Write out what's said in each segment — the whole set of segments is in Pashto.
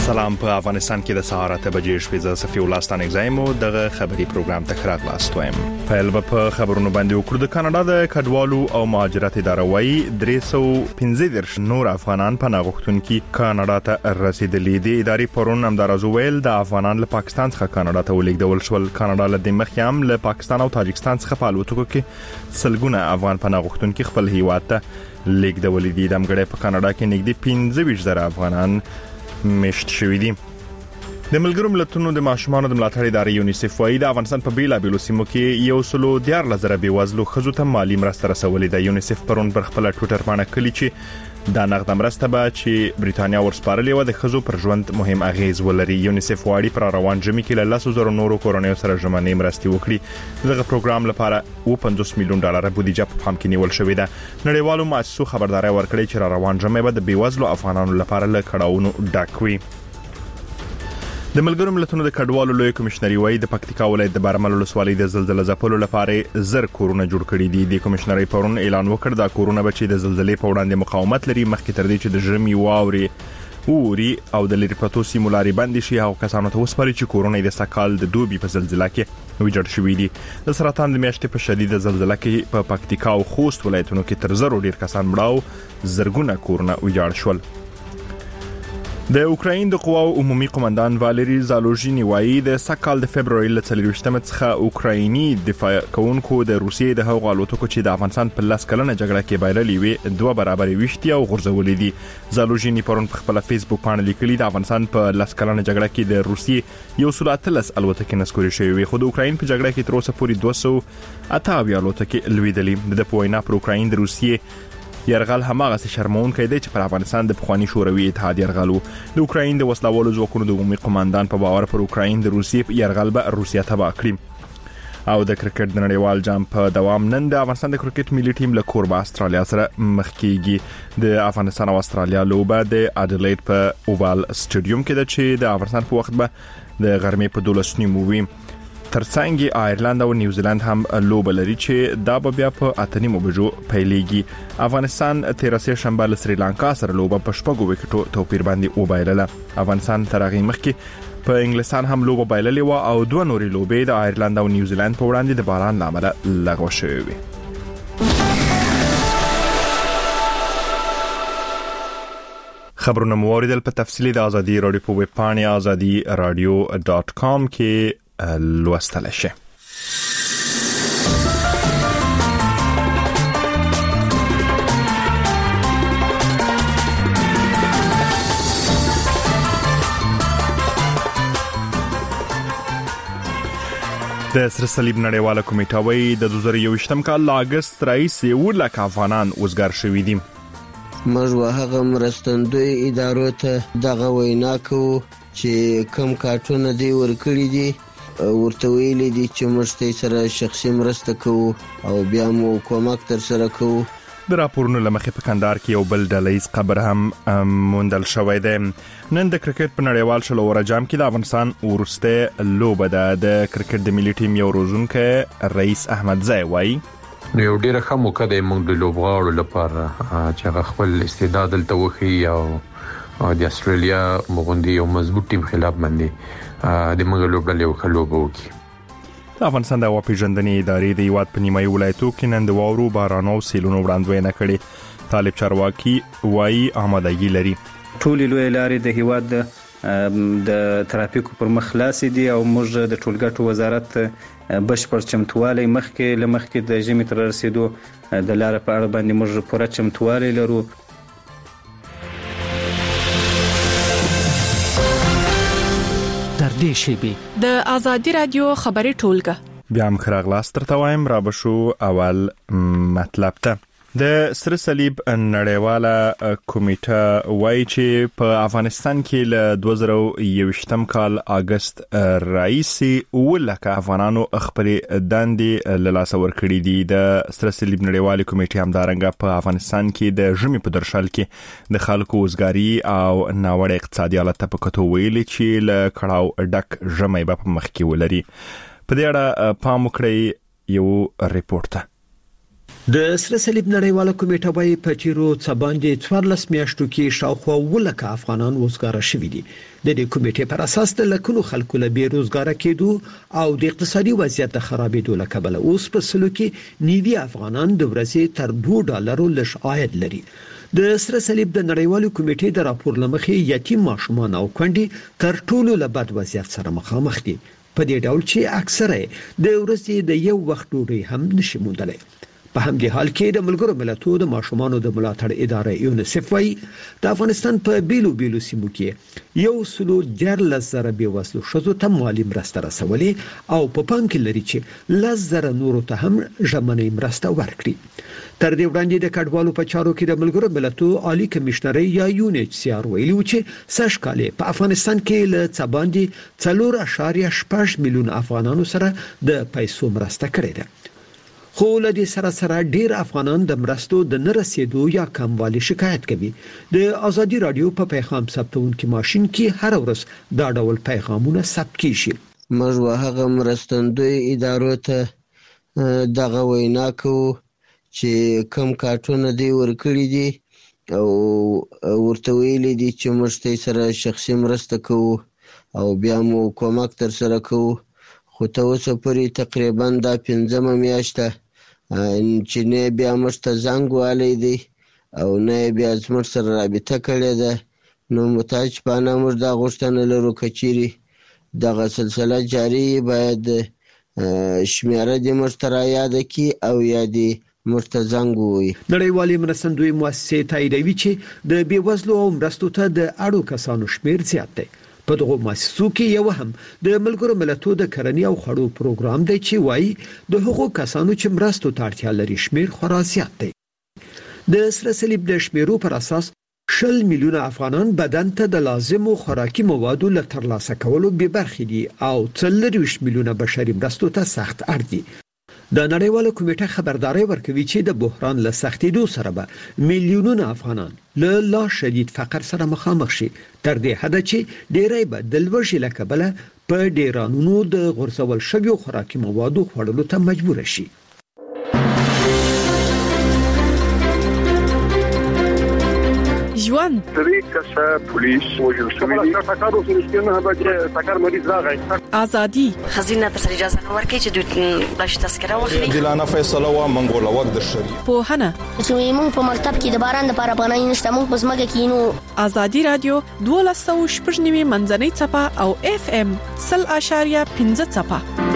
سلام. په افغانستان کې د سهار 8 بجې شپې صفي ولستان اگزایم او دغه خبري پروګرام ته خراغلاست وایم. په خبرونو باندې وکړو د کاناډا د کډوالو او مهاجرت اداره وايي 315 نور افغانان په ناغښتونکو کاناډا ته رسیدلي دي. اداري پرون همدارزو ویل د افغانان له پاکستان څخه کاناډا ته ولیږدول شول. کاناډا له دمخیام له پاکستان او تاجکستان څخه په الوتکو کې سلګونه افغان په ناغښتونکو خپل هیواد ته لیږدول دي. د امګړې په کاناډا کې نږدې 15,000 افغانان مشت شوی دي. د ملګرو ملتونو د ماشومانو د ملاتړ ادارې یونیسف وايي د افغانستان په بیلابیلو سیمو کې 114 بېوزلو ښځو ته مالی مرسته رسولې ده. یونیسف پرون پر خپل ټویټر باندې کلی چې دا نقد مرسته به چې بریټانیا ورسپارلې و د ښځو پر ژوند مهم اغیز ولري. یونیسف وايي پر روان جمعې کې له 100,000 نورو کورنیو سره ژمنې مرستې وکړي. دغه پروګرام لپاره $50 میلیون بودیجه په پام کې نیول شوې ده. نړیوالو مؤسسو خبرداري ورکړې چې روان جمعې به د بیوزلو افغانانو لپاره له کړهونو ډک وي. د ملګرو ملتونو د کډوالو لوی کمشنري وايي د پکتیکا ولایت د بارمل ولسوالۍ د زلزلې ځپلو لپاره زر کورونه جوړ کړي دي. د کمشنري پرون اعلان وکړ دا کورونه به چې د زلزلې په وړاندې مقاومت لري مخکې تر دې چې د ژمي واوري او د لری پروتو سیمو لاري بند شي او کسانو ته وسپاري چې کورونه د سکال د دوبي په زلزلې کې ویجاړ شوي دي. د سرطان د میاشتې په شدید زلزلې کې په پکتیکا او خوست ولایتونو کې تر زرو ډیر کسان مړاو زرګونه کورونه ویجاړ شول. د اوکراین د قواو عمومي قومندان والری زالوژینی وایي د سکال د فبراير ل 23 څخه اوکرایني دفاع کوونکو د روسیې د هغو الوتکو چې د افغانستان په لاس کلنه جګړه کې بایللې وي دوه برابر ویشتي او غرزولې دي. زالوژینی پرون په خپل فیسبوک باندې لیکلي د افغانستان په لاس کلنه جګړه کې د روسیې 113 الوتکې نسکوري شوې وي خو د اوکراین په جګړه کې تر اوسه پورې 288 الوتکې لویدلې. د پوینا پر اوکراین د روسیې یرغل هماغه شرمون کې دی چې پر افغانستان د پخوانی شوروي اتحاد یرغل وو. د اوکراین د وسلوالو ځواکونو د عمومي قومندان په باور پر اوکراین د روسیې یرغل به روسیا تباه کړي. او د کرکټ د نړیوال جام په دوام نن د افغانستان د کرکټ ملي ټیم له کوربه استرالیا سره مخ کیږي. د افغانستان او استرالیا لوبه د اډلېډ په اووال سټډیوم کې ده چې د افغانستان په وخت به د غرمې په 12 نیمو وي. ترڅنګ آیرلند او نیوزیلند هم لوبه لري چې دا به بیا په 8 بجو پیلېږي. افغانستان 13 شنبه له سریلانکا سره لوبه په 6 وکټو توپیر باندې وبایلله. افغانستان تر هغه مخکې په انګلستان هم لوبه بایللې و او دوه نورې لوبې د آیرلند او نیوزیلند په وړاندې د باران لامل لغوه شوې وي. خبرونه موریدل په تفصیلی د ازادي رادیو په ویب پاڼه azadiradio.com کې لوستل شي. د سره صلیب نړیواله کمیټه وايي د 2021م کال له اگست راهیسې 1,00,000 افغانان وزګار شوي دي. موږ هغه مرستندوی ادارو ته دغه وینا کوو چې کم کارتونه دی ورکړي دي ورته ویلي دي چې موږ سره شخصي مرسته کوو او بیا مو کومک تر سره کوو. د راپورونو لمخې په کندهار کې یو بل ډلهیز قبر هم موندل شوی دی. نن د کرکټ په نړیوال شلو جام کې د افغانستان ورسته لوبه ده. د کرکټ د ملي ټیم یو روزونکي رئیس احمد زای وایي یو ډیره ښه موقع دی موږ د لوبغاړو لپاره چې خپل استعداد دلته وښیي او د استرالیا مغوندي یو مضبوط ټیم خلاف باندې د موږ لوبډلې یو ښه لوبه وکړي. د افغانستان د واپیژندنې ادارې د هیواد په نیمایي ولایتو کې نن د واورو بارانو او سیلونو وړاندوینه کړې. طالب چارواکي وایي آمادګي لري. ټول لوی لارې د هیواد د ترافیکو پر مخ خلاصې دي او موږ د ټولګټو وزارت بشپړ چمتووالی مخکې د ژمي تر رسیدو د لارې په اړه باندې موږ پوره چمتووالی لرو. د ازادي رادیو خبري ټولګه بیا هم خراغلاست ترته وایم را بشو اول مطلب ته. د سره صلیب نړیواله کمیټه وایي چې په افغانستان کې له 2021م کال اگست راهیسې 1,00,000 افغانانو خپل دندې له لاسه ورکړي دي. د سره صلیب نړیواله کمیټه همدارنګه په افغانستان کې د ژمي په درشل کې د خلکو وزګاری او ناوړه اقتصادي حالت په کتو ویلي چې له کړهو ډک ژمي په مخ کې ولري. په دې اړه پام وکړئ یو ریپورت ته. د سره صلیب نړیواله کمیټه وايي په تیرو څه باندې 14 میاشتو کې شاوخوا 1000 افغانان وزګار شوي دي. د دې کمیټې پر اساس د لکونو خلکو له بیروزګار کېدو او د اقتصادي وضعیت خرابېدو له کبله اوس په سلو کې 90 افغانان د ورځې تر $2 لږ عاید لري. د سره صلیب د نړیوالو کمیټې د راپور لمخې یتیم ماشومان او کونډې تر ټولو له بد وضعیت سره مخامخ دي، په دې ډول چې اکثره د ورځې د یو وخت ډوډۍ هم نشي موندلی. په همدې حال کې د ملګرو ملتونو د ماشومانو د ملاتړ ادارې یونیسف وايي د افغانستان په بیلو سیمو کې 114,000 بېوزلو ښځو ته مالي مرسته رسولې او په پام کې لري چې 10,000 نورو ته هم ژمنۍ مرسته ورکړي. تر دې وړاندې د کډوالو په چارو کې د ملګرو ملتونو عالی کمشنري یا UNHCR ویلي و چې سږ کال په افغانستان کې له څه باندې 4.6 میلیون افغانانو سره د پیسو مرسته کړې ده. خو له دې سره ډیر افغانان د مرستو د نه رسیدو یا کموالي شکایت کوي. د ازادي رادیو په پیغام ثبتونکو ماشين کې هر ورځ دا ډول پیغامونه ثبت کیږي. موږ هغه مرستندوی ادارو ته دغه وینا کوو چې کم کارتونه دی ورکړي دي او ورته ویلي دي چې موږ ته سره شخصي مرسته کوو او بیا مو کومک تر سره کوو. خو ته اوسه پورې تقریبا دا 15 میاشته چې نه بیا موږ ته زنګ والی دی او نه بیا زموږ سره رابطه کړې ده. نو متاسفانه موږ دا غوښتنه لرو که چیرې دغه سلسله جاري باید شمیره دې موږ ته رایاده کړي او یا دې موږ ته زنګ ووایي. نړیوالې مرستندوی مؤسسې تاییدوي چې د بېوزلو او مرستو ته د اړو کسانو شمیر زیات دی. په دغه مؤسسو کې یو هم د ملګرو ملتونو د کرنې او خړو پروګرام دی چې وایي د هغو کسانو چې مرستو ته اړتیا لري شمیر خورا زیات دی. د سره صلیب د شمیرو پر اساس 20 میلیونه افغانان بدن ته د لازمو خوراکي موادو له ترلاسه کولو بې برخې دي او 23 میلیونه بشري مرستو ته سخت اړ دي. د نړیواله کمیټه خبرداري ورکوي چې د بحران له سختېدو سره به میلیونونه افغانان له لا شدید فقر سره مخامخ شي، تر دې حده چې ډېری به د لوږې له کبله په ډیرانونو د غورځول شویو خوراکي موادو خوړلو ته مجبور شي. ژوند درې کسه پولیس وژل شوي دي. ټاکارو سره نه بچي ټاکار مریض راغی. ازادي خزینه ته اجازه نه ورکړي چې دوی بلش تذکره واخلي. دلانه فیصله وا منګوله وخت د شری په هنه چې موږ په مکتب کې د باران لپاره پناه نشته، موږ په ځمکه کې نو. ازادي رادیو 12.9 منځنۍ چپه او FM 0.5 چپه.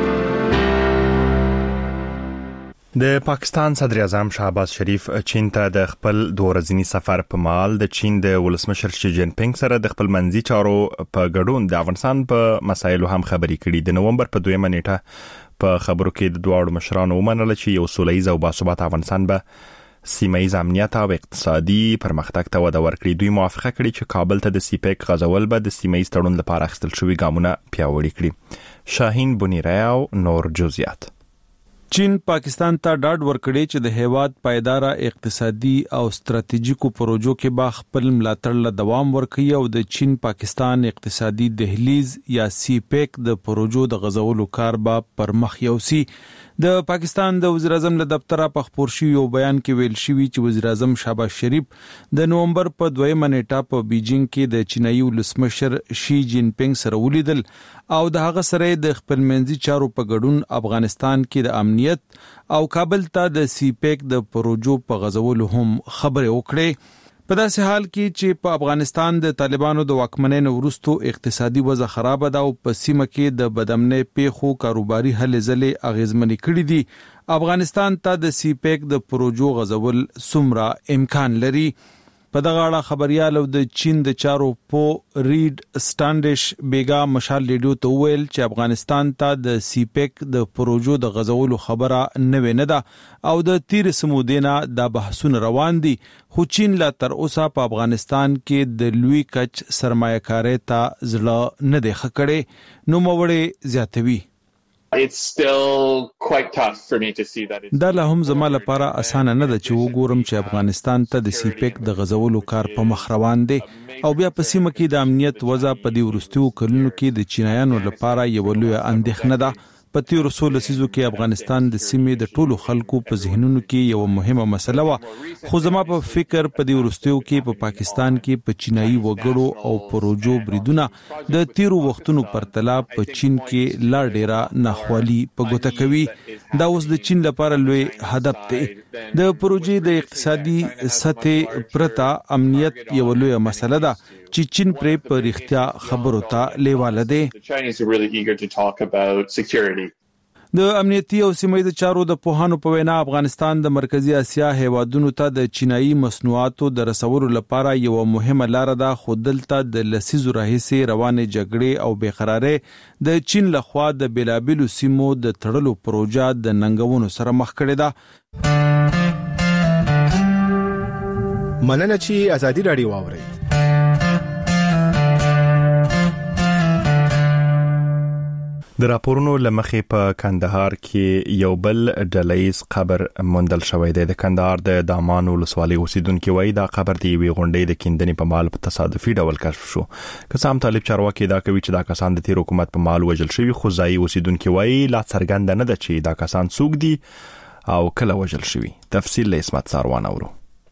د پاکستان صدر اعظم شهباز شریف چین ته د خپل 2 ورځنی سفر په مال د چین د ولسمشر شي جین پینګ سره د خپل منځي چارو په ګډون د افغانستان په مسایلو هم خبرې کړي. د نومبر په 2 نیټه په خبرو کې د دوه مشرانو ومنل چې یو سولهییز او باثبات افغانستان به سیمه‌ییز امنیت او اقتصادي پرمختګ ته وده ورکړي. دوی موافقه کړې چې کابل ته د سیپیک غزول به د سیمه‌ییز تړون لپاره اخیستل شوی ګامونه پیاوړي کړي. شاهین بنیرای او نور جزئیات. چین پاکستان ته ډاډ ورکړي چې د هیواد پایدار اقتصادي او ستراتیژیکو پروژو کې با خپل ملاتړ له دوام ورکړي او د چین پاکستان اقتصادي دهلیز یا سی پیک د پروژو د غزولو کار با پر مخ یوسي. د پاکستان د وزیر اعظم له دفتره په خبر شوی یو بیان کې ویل شوی چې وزیر اعظم شهباز شریف د نومبر په 2 نیټه په بیجینګ کې د چینایي ولسمشر شي جین پینګ سره ولیدل او د هغه سره د خپل منځي چارو په ګډون افغانستان کې د امنیت او کابل ته د سی پیک د پروژو په غزولو هم خبرې وکړې. په داسې حال کې چې په افغانستان د طالبانو د واکمنۍ وروسته اقتصادي وضع خراب ده او په سیمه کې د بدامنۍ پیښو کاروباري هلې ځلې اغیزمنې کړې دي، افغانستان ته د سی پیک د پروژو غزول څومره امکان لري. په دغه اړه خبريال او د چین د چارو په ریډ سټانډش بیگا مشال ریډیو ته ویل چې افغانستان ته د سی پیک د پروژو د غزولو خبره نه ده او د تیر سمودینا د بحثونه روان دي، خو چین لا تر اوسه په افغانستان کې د لوی کچ سرمایه‌کاري ته ځړه نه دی خکړې. نو موړې زیاتوي. It's still quite tough for me to see that. دا له هم زما لپاره اسانه نه ده چې وګورم چې افغانستان ته د سی پیک د غزولو کار په مخ روان دی او بیا په سیمه کې د امنیت وضع په دې ورستیو کلونو کې د چینایانو لپاره یو لوی اندېښنه ده. په تیر 16 لسیزو کې افغانستان د سیمې د ټولو خلکو په ذهنونو کې یو مهمه مسله و، خو زما په فکر په دې وروستیو کې په پاکستان کې په چینایي وګړو او پروژو بریدونه د تیرو وختونو پرتله په چین کې لا ډیره ناخوالي په ګوته کوي. دا اوس د چین لپاره لوی هدف دی. د پروژې د اقتصادي سطح پرته امنیت یو لوی مسله ده چې چین پرې په رښتیا خبرو ته لیواله دی. د امنیتي او سیمه‌ییز چارو د پوهانو په وینا افغانستان د مرکزی اسیا هیوادونو ته د چینایي مصنوعاتو د رسولو لپاره یو مهمه لار ده، خو دلته د لسیزو راهیسې روانې جګړې او بېقرارۍ د چین لخوا د بیلابیلو سیمو د تړلو پروژه د ننګونو سره مخ کړې ده. مننه چې ازادي رادیو واوري. د راپورونو لمخې په کندهار کې یو بل ډلهیز قبر موندل شوی دی. د کندهار د دامان ولسوالۍ اوسیدونکو وایي دا قبر د یوې غونډې د کیندنې په مال په تصادفي ډول کشف شو. قسم طالب چارواکي دا کوي چې دا کسان د تیر حکومت په مال وژل شوی، خو ځایي اوسیدونکو وایي لا څرګند نه ده چې دا کسان څوک دي او کله وژل شوی. تفصیل له اسمت ساروان اورو.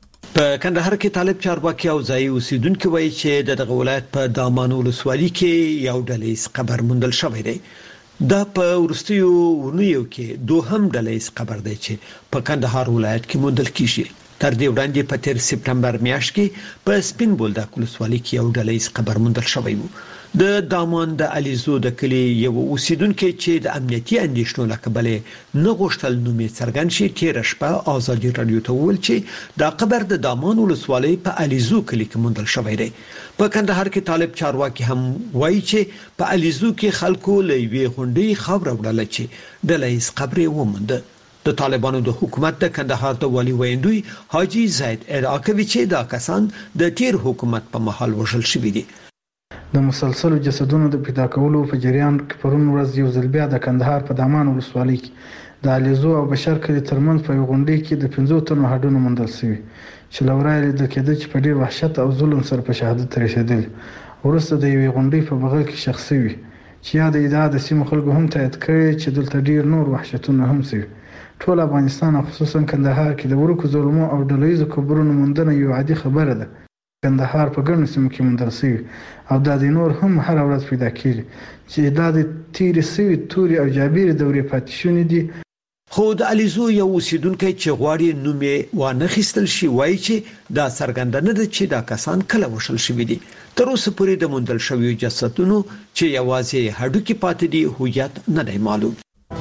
په کندهار کې طالب چارواکي او ځایي اوسیدونکو وایي چې دغه ولایت په دامان ولسوالۍ کې یو ډلهیز قبر موندل شوی دی. دا په ورستیو ونیو کې دوهم ډلهیز قبر دی چې په کندهار ولایت کې موندل کیږي. تر دې وړاندې په 13 سپټمبر میاشت کې په سپین بولدک ولسوالۍ کې یو ډلهیز قبر موندل شوی و. د دامان د علیزو د کلی یو اوسیدونکو چې د امنیتي اندېښنو له کبله نه غوښتل نوم یې څرګند شي، تیر شپه ازادي رادیو ته وویل چې دا قبر د دامان ولسوالۍ په علیزو کلی کې موندل شوی دی. په کندهار کې طالب چارواکي هم وایي چې په علیزو کې خلکو له یوې غونډې خبر وړل چې ډلهیز قبر وموند. د طالبانو د حکومت د کندهار د والي ویندوی حاجی زید ادعا کوي چې دا کسان د تیر حکومت په مهال وژل شوي دي. د مسلسلو جسدونو د پیدا کولو په جریان کې پرون ورځ یو ځل بیا د کندهار په دامان ولسوالۍ کې د علیزو او بشر کلي ترمنځ په غونډې کې د 15 تنو هډونو موندل شوي چې لورایل د کېده چې په ډیر وحشت او ظلم سره په شهادت رسیدل. ورسته د یوې غونډې په بغل کې شخصي وي چې یا د ادعا د سیمو خلکو هم تایید کړي چې دلته ډیر نور وحشتونه هم شوي. ټول افغانستان خصوصا کندهار کې د ورکو ظلمو او ډلهیزو قبرونو موندنه یو عادي خبره ده. کندهار په ګڼو سیمو کې موندل شوي او د نور هم هر ورځ پیدا کیږي چې دا د تیرې سوي توري او جابیري دورې پاتې شونې دي. خو د علیزو یو اوسیدونکو چې غواړي نوم یې وانه خستل شي وایي چې دا څرګندنه ده چې دا کسان کله وشل شوي دي. تر اوسه پورې د موندل شویو جسدونو چې یوازې هډوکي پاتې دي هویت نه دی معلوم.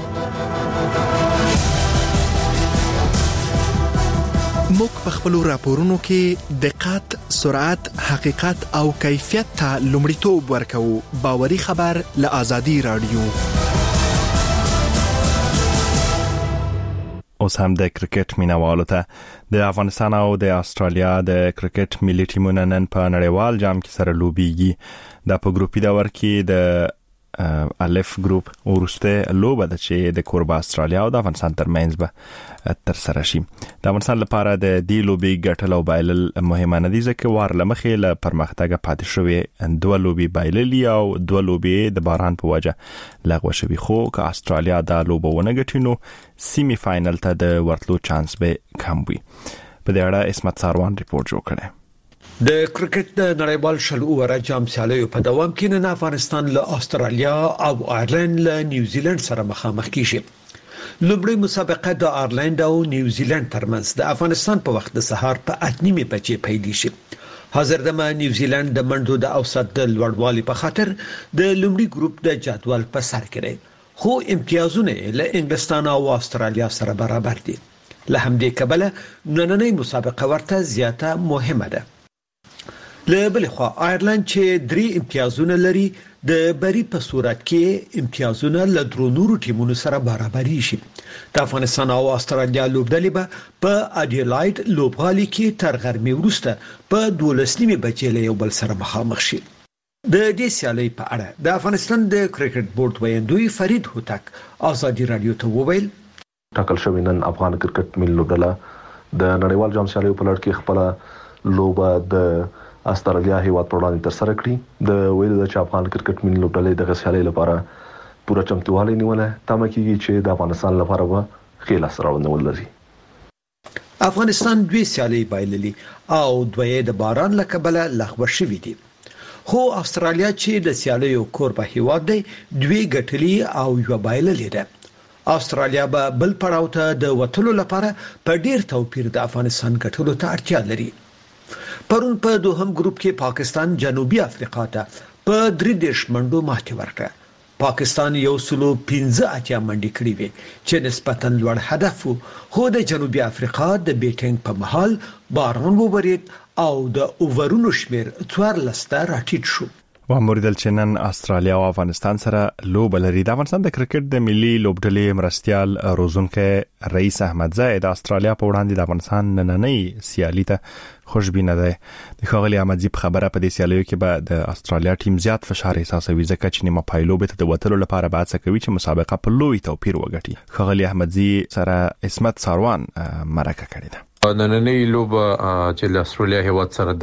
موږ په خپل راپورونو کې دقت، سرعت، حقیقت او کیفیت ته لومړیتوب ورکوو. باوري خبر له آزادي رادیو. اوس هم د کرکټ مینوالو ته د افغانستان او د استرالیا د کرکټ ملي ټیمونو نن په نړیوال جام کې سره لوبيږي. د په ګروپي دور کې د الف ګروپ ورسته لوبه ده چې د کوربه استرالیا او د افغانستان ترمنځ به تر سره شي. د افغانستان لپاره د دې لوبي ګټل او بایلل مهمه نه دي ځکه وار لمخې له پرمختګ پاتې شوی. دوه لوبي بایللي او دوه لوبي د باران په وجه لغوه شوي، خو که استرالیا دا لوبه ونه ګټي نو سیمی فاینل ته د ورتلو چانس به کم وي. په دې اړه اسمت ساروان ریپورت جوړ کړی. د کرکټ د نړیوال شل اوره جام سیالیو په دوام کې نن افغانستان له استرالیا او آیرلند له نیوزیلند سره مخامخ کیږي. لومړی مسابقه د آیرلند او نیوزیلند ترمنځ د افغانستان په وخت د سهار په 8:30 بجې پیلېږي. حاضر دمه نیوزیلند د منډو د اوسط د لوړوالي په خاطر د لومړي ګروپ د جدول په سر کې دی، خو امتیازونه له انګلستان او استرالیا سره برابر دي. له همدې کبله نننۍ مسابقه ورته زیاته مهمه ده. له بل خوا آیرلند چې 3 امتیازونه لري د بری په صورت کې امتیازونه له درونورو ټیمونو سره برابري شي. د افغانستان او استرالیا لوبډلې به په اډیلاید لوبغالي کې تر غرمې وروسته په 12:30 بجې له یو بل سره مخامخ شي. د دې سیالۍ په اړه د افغانستان د کرکټ بورډ ویندوی فرید هوتک آزادي رادیو ته وویل ټاکل شوی نن افغان کرکټ ملي لوبډله د نړیوال جام سیالیو په لړ کې خپل لوبه د استرالیا هیواد پر وړاندې تر سره کړی. د ویلو د افغان کرکټ ملي لوبډلې د غسیالۍ لپاره پوره چمتووالی نیولای تمه کیږي چې د افغانستان لپاره به خیل سره ولري. افغانستان دوی سیالي بایللي او دوی د باران لکبله لغوه شوې دي. خو استرالیا چې د سیالیو کوربه هیواد دی دوی ګټلي او یو بایللي ده. استرالیا به بل پړاو ته د وټلو لپاره په ډیر توپیر د افغانستان ګټلو ته اړتیا لري. پرون په دوهم ګروپ کې پاکستان جنوبي افریقا ته په 3 منډو ماتې ورکړه. پاکستان یو سلو 15 منډې کړې وې چې نسبتاً لوړ هدف وو، خو د جنوبي افریقا د بیټینګ په مهال باران وورید او د اوورونو شمیر 14 ته راټیټ شو. واموریدل چې نن استرالیا او افغانستان سره لوب لري. د افغانستان د کرکټ د ملي لوبډلې مرستيال روزونکو رئیس احمد زاید د استرالیا په وړاندې د افغانستان نننۍ سیالي ته خوشبینه ده. د ښاغلي احمد زی په خبره په دې سیالیو کې به د استرالیا ټیم زیات فشار احساسوي ځکه چې نیمه پایلوب ته د وټلو لپاره به څه کوي چې مسابقه په لوی توپیر وګټي. ښاغلي احمد زی سره اسمت ساروان مرکه کړې ده. نننۍ لوب چې د استرالیا هیواد سره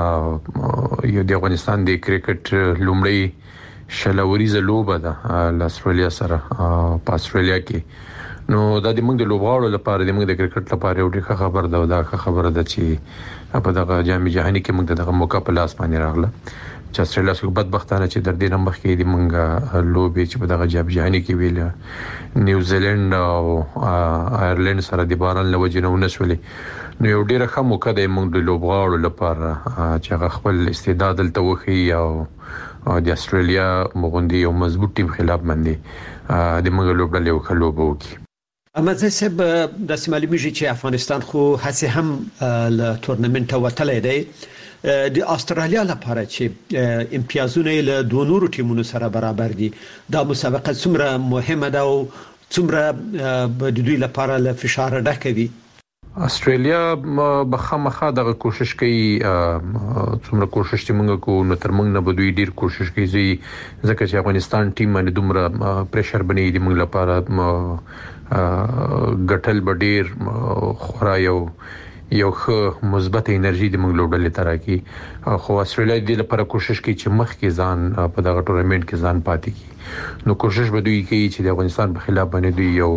د یو د افغانستان د کرکټ لومړی شلوريزه لوب ده د استرالیا سره په استرالیا کې. نو د موږ د لوبغاړو لپاره د موږ د کرکټ لپاره یو ډېر خبر ده او دا خبره ده چې په دغه جام جهاني کې موږ دغه موقع په لاس باندې راغله چې استرالیا څخه بدبختانه چې در دې نمبر کې د موږ لوبې چې په دغه جام جهاني کې ویل نیوزیلند او آیرلند سره د باران لوجې نه ونسولې. نو یو ډېر ښه موقع ده موږ د لوبغاړو لپاره چې هغه خپل استعداد دلته وخی او د استرالیا مغوندي یو مضبوط ټیم خلاف باندې د موږ لوبډلې وکړو وکي. احمد زی صاحب د سیمالمیږي چې افغانستان خو هڅه هم له تورنمنت وتلې دی د استرالیا لپاره چې امتیازونه له دوه نورو ټیمونو سره برابر دي. دا مسابقه څومره مهمه ده او څومره د دوی لپاره له فشار ډکه وي؟ استرالیا بخامخه دغه کوشش کوي څومره کوشش چې موږ کوو نو تر موږ نه به دوی ډیر کوشش کوي ځکه چې افغانستان ټیم باندې دومره پریشر بنی دی موږ لپاره ګټل بډیر خورا یو ښه مثبت انرژي د موږ لوبډلې تر کی. خو استرالیا د لپاره کوشش کوي چې مخکې ځان په دغه ټورنمنت کې ځان پاتې کی. نو کوشش به دوی کوي چې د افغانستان په خلاف باندې دوی یو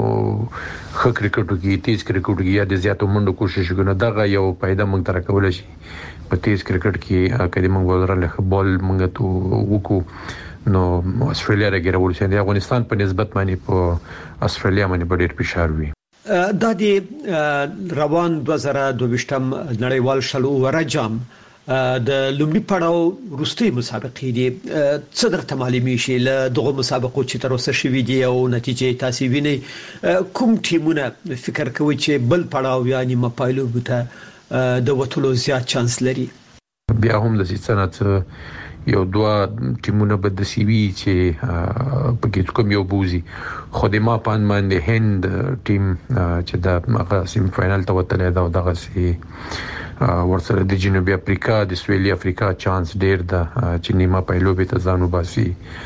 ښه کرکټ کې تیز کرکټ کې یا د زیاتو منډو کوشش کوي. دغه یو پیدا موږ تر کول شي په تیز کرکټ کې کله موږ ورله بال موږ ته وکړو نو استرالیا راګرول شي. د افغانستان په نسبت باندې په استرالیا باندې ډېر فشار وي. دا د روان 2022 نړیوال شلو ورجام د لومړي پړاو وروستي مسابقې دي. څه درته معلومي شي له دغه مسابقو چې تر اوسه شوې دي او نتیجې تاسو وینئ؟ کوم ټیمونه فکر کوي چې بل پړاو یعنی مپایلوب ته د وټلو زیات چانس لري؟ بیا هم د سنت یو دوه ټیمونه به د سی وی چې پکې کوم یو بوزي خو د ما پان باندې هند ټیم چې د سیمی فائنل ته وتلې دا دغه سي ورسره د جنوبي افریقا د سویلي افریقا چانس ډیر ده چې نیمه پایلوب ته ځانو باسي.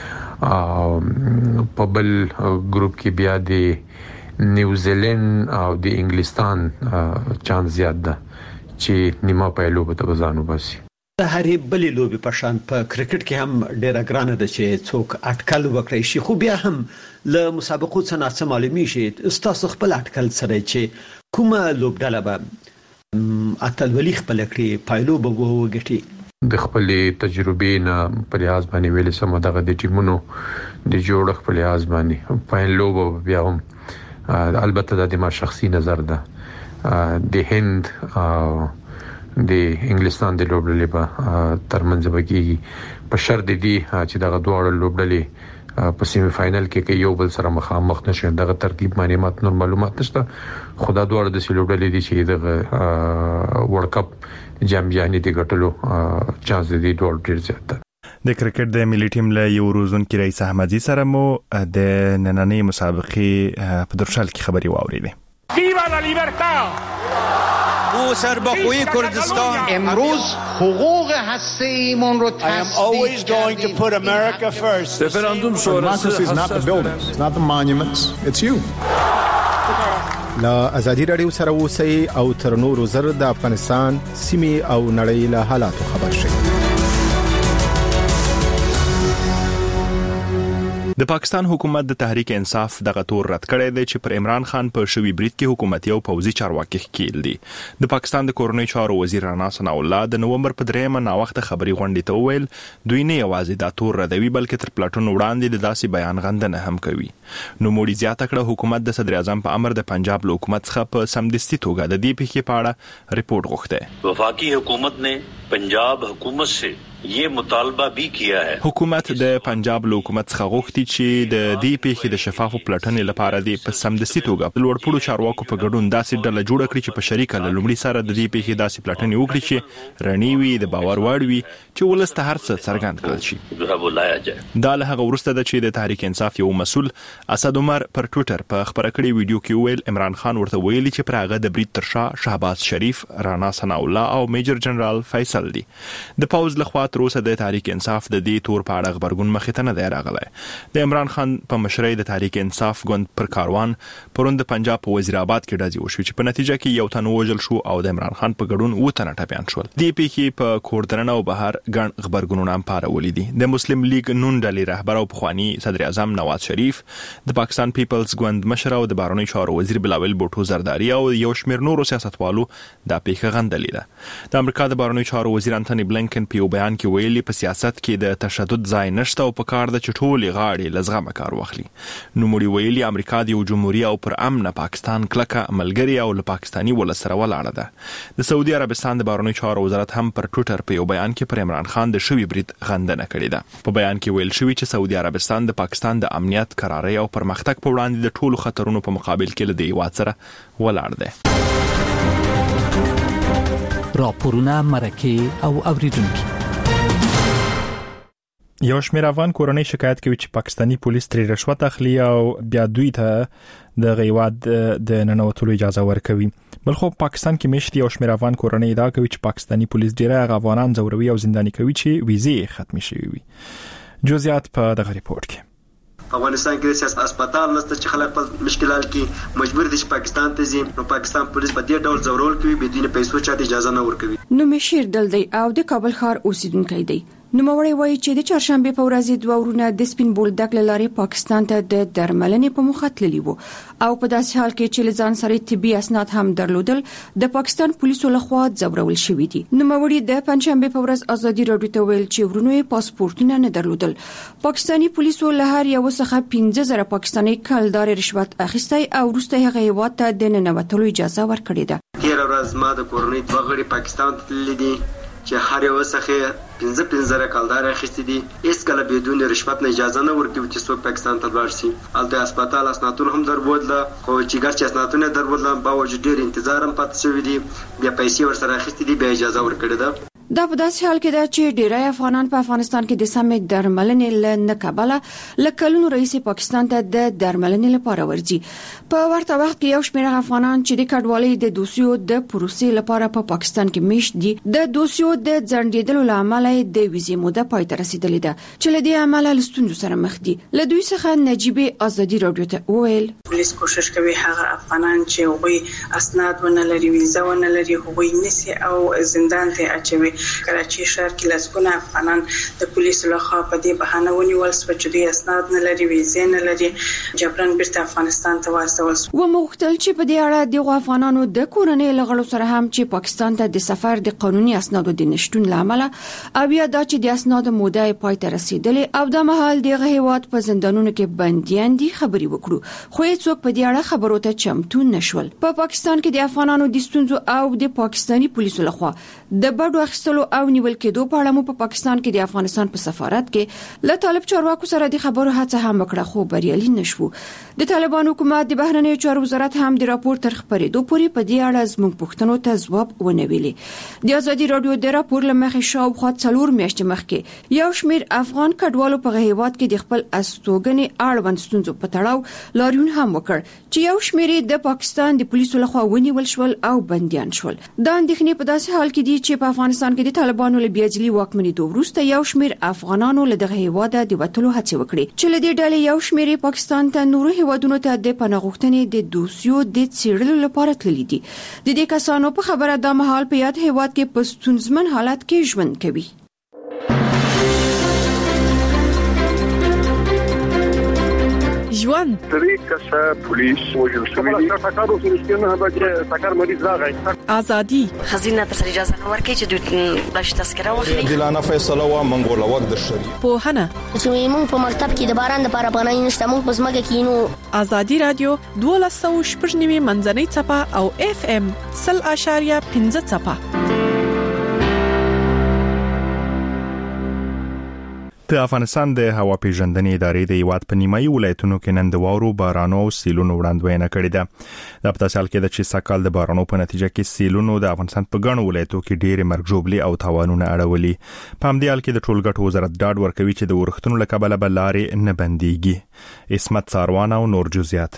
په بل ګروپ کې بیا د نیوزیلند او د انګلستان چانس زیات ده چې نیمه پایلوب ته ځانو باسي. د هرې بلې لوبې په شان په کرکټ کې هم ډېره ګرانه ده چې څوک اټکل وکړي شي، خو بیا هم له مسابقو څخه څه معلومي شي تاسو خپل اټکل سره چې کومه لوبډله به اتلولي خپل کړي پایلوب وګټي؟ د خپل تجربې نه په لحاظ باندې ویل سم دغه د ټیمونو د جوړښت په لحاظ باندې پایلوب بیا هم البته د ما شخصي نظر ده د هند د انګلستان د لوبډلې په ترمنځ بګي په شرط دي چې دغه دوه لوبډلې په سیمی فائنل کې یو بل سره مخامخ نشي. دغه ترتیب باندې معلومات نشته. خدا دوه د لوبډلې دي چې دغه ورلد کپ جام جهاني د ګټلو چانس دي ډول ډیر زیات ده. د کرکټ د ملي ټیم له یو روزونکو رئیس احمد زی سره مو د نننۍ مسابقې په درشل کې خبري واوریده. ویوا لا لیبرتا او سربخوی کردستان امروز حقوق هسته‌ایمون رو I am always going to put America first. Referendum sonrası is not the buildings, it's not the monuments, it's you. لا ازادي رادیو سره اوسئ او تر نورو زر د افغانستان سیمه او نړۍ له حالاتو خبر شئ. د پاکستان حکومت د تحریک انصاف دغه تور رد کړی دی چې پر عمران خان په شوی برید کې حکومتي او پوځي چارواکي ښکیل دي. د پاکستان د کورنۍ چارو وزیر رانا ثناء الله د نومبر په 3 ناوخته خبري غونډې ته وویل دوی نه یوازې دا تور ردوي بلکې تر پلاټون وړاندې د داسې بیان غندنه هم کوي. نو موړي زیاته کړه حکومت د صدر اعظم په امر د پنجاب له حکومت څخه په سمدستي توګه د دې پیښې په اړه ریپورت غوښته. وفاقی حکومت نے پنجاب حکومت سے یہ مطالبہ بھی کیا ہے. حکومت د پنجاب له حکومت څخه غوښتي چې د دې پیښې د شفافو پلټنې لپاره د په سمدستي توګه لوړپوړو چارواکو په ګډون داسې ډله جوړه کړي چې په شریکه له لومړي سره د دې پیښې داسې پلټنې وکړي چې رڼې وي د باور وړ وي چې ولس ته هر څه څرګند کړل شي. دا له هغه وروسته ده چې د تحریک انصاف یو مسؤل اسد عمر پر ټوئیټر په خبره کړې ویډیو کې ویل عمران خان ورته ویلي چې پر هغه د برید تر شا شهباز شریف، رانا ثناء الله او میجر جنرال فیصل دي. د پوز لخوا تر اوسه د تحریک انصاف د دې تور په اړه خبرګون مخې ته نه دی راغلی. د عمران خان په مشرۍ د تحریک انصاف ګوند پر کاروان پرون د پنجاب په وزیر آباد کې ډزې وشوې چې په نتیجه کې یو تن ووژل شو او د عمران خان په ګډون 7 تنه ټپیان شول. دې پیښې په کوردرنه او بهر ګڼ خبرګونونه هم پارولي دي. د مسلم لیگ نون ډلې رهبر او پخوانی صدر اعظم نواز شریف، د پاکستان پیپلز ګوند مشر او د بهرنیو چارو وزیر بلاول بوټو زرداری او یو شمېر نورو سیاستوالو دا پیښه غندلې ده. د امریکا د بهرنیو چارو وزیر انټونی بلنکن په یو بیان کې ویلي په سیاست کې د تشدد ځای نشته او په کار د چټولې غاړې لزغمه کار واخلي. نو موږ ویلي امریکا د یو جمهوریت او پر امن پاکستان کلکه ملګری او له پاکستاني ول سره ولاړه ده. د سعودي عربستان د بهرنیو چارو وزارت هم پر ټوئیټر په یو بیان کې پر عمران خان د شوی برید غندنه کړې ده. په بیان کې ویل شوی چې سعودي عربستان د پاکستان د امنیت، قرارۍ او پرمختګ په وړاندې د ټولو خطرونو په مقابل کې له دې هیواد سره ولاړ دی. راپورونه مرکه او اوریدونکو. یو شمېر افغان کورنۍ شکایت کوي چې پاکستانی پولیس ترې رشوت اخلي او بیا دوی ته د هیواد د ننوتلو اجازه ورکوي. بل خو پاکستان کې مشتي یو شمېر افغان کورنۍ ادعا کوي چې پاکستانی پولیس ډېر افغانان ځوروي او زنداني کوي چې ویزې ختمې شوي وي. جزئیات په دغه ریپورت کې. افغانستان کې سیاست هسپتال نشته چې خلک په مشکلات کې مجبور دي چې پاکستان ته ځي. نو پاکستان پولیس په دې ډول ځورول کوي بدون پیسو چاته اجازه نه ورکوي. نو مشیر دل دی او د کابل ښار اوسیدونکی دی. نوموړی وایي چې د چهارشنبه په ورځ دوه ورونه د سپین بولدک لارې پاکستان ته د درملنې په مخه تللي وو او په داسې حال کې چې لزان سره طبي اسناد هم درلودل د پاکستان پولیسو لخوا ځورول شوې دي. نوموړی د پنځشنبه په ورځ ازادي راډیو ته ویل چې ورونو یې پاسپورتونه نه درلودل. پاکستانی پولیسو له هر یو څخه 15000 پاکستانی کلدار رشوت اخیستی او وروسته هغه هیواد ته د ننوتلو اجازه ورکړې ده. تیر ورځ ما د کورنۍ دوه غړي پاکستان ته تللي دي چې هر یو څخه 15 کلدار اخیستي دي. هیڅ کله بدون رشوت نه اجازه نه ورکوي چې څوک پاکستان ته لاړ شي. البته هسپتال اسنادونه هم درلودل خو چې ګرچې اسنادونه درلودل باوجود ډیر انتظار هم پاتې شوی دی. بیا پیسې ورسره اخیستي دي، بیا اجازه ورکړه ده. دا په داسې حال کې ده چې ډیری افغانان په افغانستان کې د سمې درملنې له نکبله لکلونو رئیس پاکستان ته د درملنې لپاره ورځي. په ورته وخت کې یو شمېر افغانان چې د کډوالۍ د دوسیو د پروسې لپاره په پاکستان کې میشت دي د دوسیو د ځنډېدلو لامل د ویزې موده پای ته رسیدلې ده چې له دې عمله لستونزو سره مخ دي. له دوی څخه نجيبه ازادي راډیو ته وویل پولیس کوشش کوي هغه افغانان چې هغوی اسناد ونه لري، ویزه ونه لري، هغوی نسی او زندان ته اچوي. کراچي ښار کې لسګونه افغانان د پولیسو لخوا په دې بهانه ونیول شول چې دوی اسناد نه لري، ویزې نه لري، جبران بیرته افغانستان ته واستول شول. ومغتل چې په دې اړه د افغانانو د کورنۍ لغړو سره هم چې پاکستان ته د سفر د قانوني اسنادو د نشټون لامل او یا دا چې د اسنادو موده پای ته رسیدلې او د مهال دغه هیواد په زندانونو کې بنديان دي خبري وکړو. خو هیڅوک په دې اړه خبرو ته چمتو نشول. په پاکستان کې د افغانانو د ستونزو او د پاکستاني پولیسو لخوا د بډو اخیستلو او نیول کېدو په اړه مو په پاکستان کې د افغانستان په سفارت کې له طالب چارواکو سره د خبرو هڅه هم وکړه خو بریالي نشو. د طالبان حکومت د بهرنیو چارو وزارت هم د راپور تر خبرېدو پورې په دې اړه زموږ پوښتنو ته ځواب ونه ویلي. د ازادي راډیو د راپور لمخې شاوخوا 4 میاشتې مخکې یو شمېر افغان کډوالو په هیواد کې د خپل استوګنې اړوند ستونزو په تړاو لاریون هم وکړ چې یو شمېر د پاکستان د پولیسو لخوا ونیول شول او بنديان شول. دا اندېښنې په داسې حال کې دي چې په افغانستان کې د طالبانو له بیاجلي واکمنېدو وروسته یو شمېر افغانانو له دغه هیواده د وتلو هڅې وکړې چې له دې ډلې یو شمېر پاکستان ته نورو هیوادونو ته د پناه غوښتنې د دوسیو د څېړلو لپاره تللي دي. د دې کسانو په خبره د مهال په یاد هیواد کې په ستونزمن حالت کې ژوند کوي. ژوند طریقه پولیس وجل شوی دی تاکارو سرشتنه به تاکار مریض راغی ازادي خزینه پر اجازه ورکړي چې دوی بلش تذکره واخلي عادلانه فیصله وا منګول وخت د شریعت په هنه چې موږ په مکتب کې د باران د پاره پناه نشته موږ په ځمکه کې نو ازادي رادیو 12.9 منځنۍ چپه او FM 0.15 چپه د افغانستان د هوا پیژندنې ادارې د هیواد په نیمایي ولایتونو کې نن د واورو بارانو او سیلونو وړاندوینه کړې ده د پتاسال کې د چې سکهال د بارانو په نتیجه کې سیلونو د افغانستان په ګڼو ولایتونو کې ډېر مرګ ژوبلي او تاوانونه اړولي په همدې حال کې د ټولګټو وزارت ډاډ ورکوي چې د ورښتونو له کبله به لارې نه بنديږي اسمت ساروان او نور جزئیات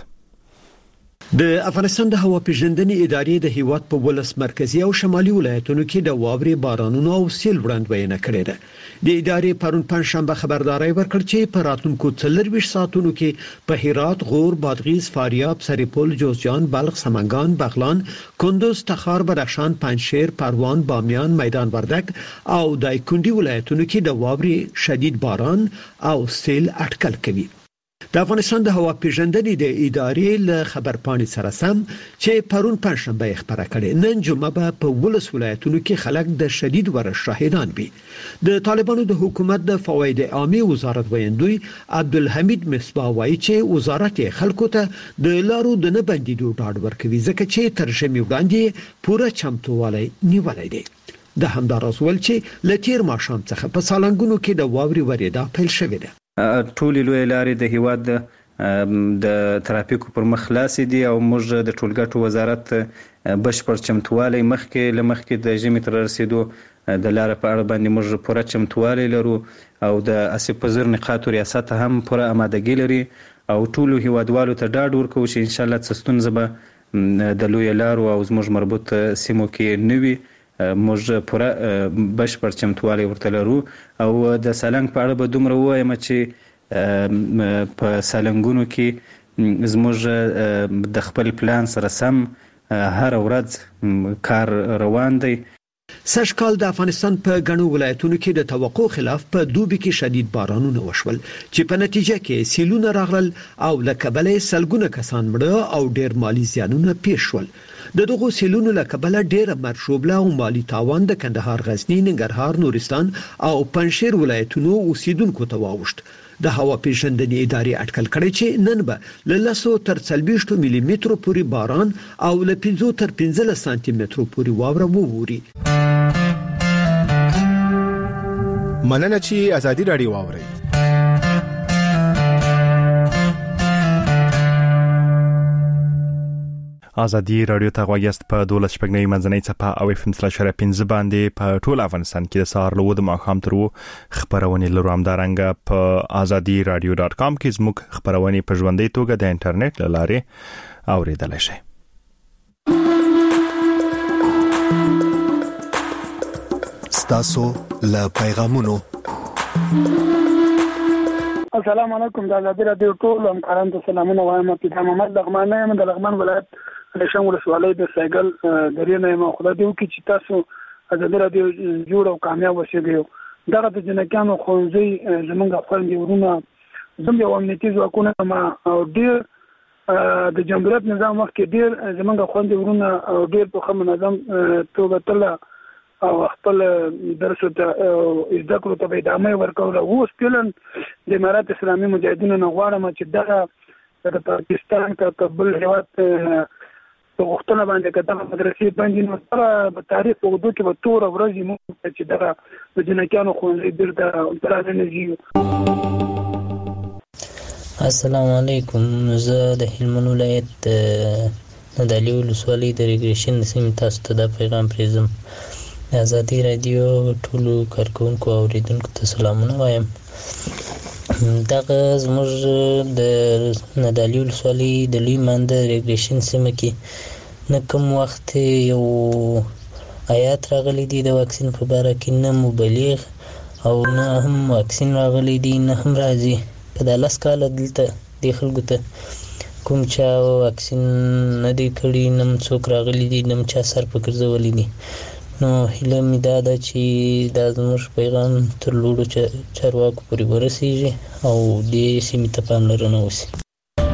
د افغانستان د هوا پیژندنې ادارې د هیواد په ولس مرکزی او شمالي ولایتونو کې د واورې بارانونو او سیل وړاندوینه کړې ده د ادارې پرون پنځشنبه خبرداري ورکړ چې په راتلونکو 24 ساعتونو کې په هرات، غور، بادغیس، فاریاب، سرپل، جوزجان، بلخ، سمنګان، بغلان، کندوز، تخار، بدخشان، پنجشیر، پروان، بامیان، میدان وردګ او دایکنډي ولایتونو کې د واورې شدید باران او سیل اټکل کوي د افغانستان د هوا پیژندنې د ادارې له خبرپاڼې سره سم چې پرون پنځشنبه خبره کړې نن جمعه به په ولس ولایتونو کې خلک د شدید ورش شاهدان وي د طالبانو د حکومت د فواید عامه وزارت ویندوی عبدالحمید مصباح وایي چې وزارت خلکو ته د لارو د نه بندیدو ډاډ ورکوي ځکه چې تر ژمي وړاندې پوره چمتووالی نیولای دی د همدارس ول چې لتیر ماشام څخه په سالنګونو کې د واوري وریدا پیل شوې ده ټولې لوی لارې د هیواد د ترافیکو پر مخ خلاصې دي او موږ د ټولګټو وزارت بشپړ چمتووالی مخکې د ژمي تر رسیدو د لارې په اړه باندې موږ پوره چمتووالی لرو او د اسیب پذیر نقاط ریاست هم پوره آمادګي لري او ټولو هیوادوالو ته ډاډ ورکوي چې ان شاء الله څستون زبه د لوی لارو او زموږ مربوط سیمو کې نوي موږ پوره بشپړ چمتووالی ورته لرو او د سالنګ په اړه به دومره وایم چې په سالنګونو کې زموږ د خپل پلان سره سم هر ورځ کار روان دی سږکال د افغانستان په ګڼو ولایتونو کې د توقع خلاف په دوبي کې شدید بارانونه وشول چې په نتیجه کې سیلونه راغلل او لکبلې سلګونه کسان مړه او ډېر مالی زیانونه پیښ شول د دغو سیلونو لکبله ډېر مرشوبله او مالی تاوان د کندهار، غزنی، ننګرهار، نورستان او پنجشیر ولایتونو اوسیدونکو ته واوښت د هوا پیژندنې ادارې اټکل کړی چې نن به له 100 تر 40 ملي مترو پورې باران او له 5 تر 15 سانتي مترو پورې واوره ووري مننه چې ازادي رادیو واوري ازادي رادیو ته غوښتل په 12 منځنۍ چپه او FM 3.15 باندې په ټول افغانستان کې د سهار له د ماښام تر خبرونه لرو همدارنګه په azadiradio.com کې زموږ خبرونه په ژوندۍ توګه د انټرنیټ له لارې اوریدلای شئ ستاسو له پیغامونو السلام علیکم د ازادي رادیو ټول همکارانو ته سلامونه وایم په محمد لغمان یم د لغمان ولایت لشم ولسوالۍ د سایګل درې نه یم خدای دې وکړي چې تاسو ازادي رادیو جوړ او کامیاب وشئ دغه د جنکانو خوځي زمونږ خوندې ورونه زموږ یو امنیتي ځواکونه ما او ډېر د جمهوریت نظام وخت کې ډېر زمونږ خوندې ورونه او ډېر په خمه نظام توګه تل او خپل درس ته زده کړو ته ادامه ورکول او سپلن د امارات اسلامي مجاهدینو نه غواړم چې دغه د پاکستان کابل هیواد په وختونه باندې کله مدرسې باندې نو سره په تاریخ په دوه کې به تور ورځې مو چې دغه د جنکانو خوندې درته ترانه السلام علیکم زه د هلمند ولایت د دالی ولسوالۍ د ریګریشن سیمې تاسو ته د پیغام پریزم ازادي رادیو ټولو کارکونکو او اوریدونکو ته سلامونه وایم دغه زموږ د ندالي ولسوالۍ د لوی مانده ریګریشن سیمه کې نه کوم وخت یو آیات راغلی دی د واکسین په باره کې نه مبلغ او نه هم واکسین راغلی دی نه هم راځي په داس کال دلته د خلکو ته کوم چا واکسین نه دی کړی نم څوک راغلی دی نم چا سر پکړ زولې دي نو هله می دا چې دا زموږ پیغام تر لوړو چارواکو پورې ورسیږي او دې سیمې ته پاملرنه وشي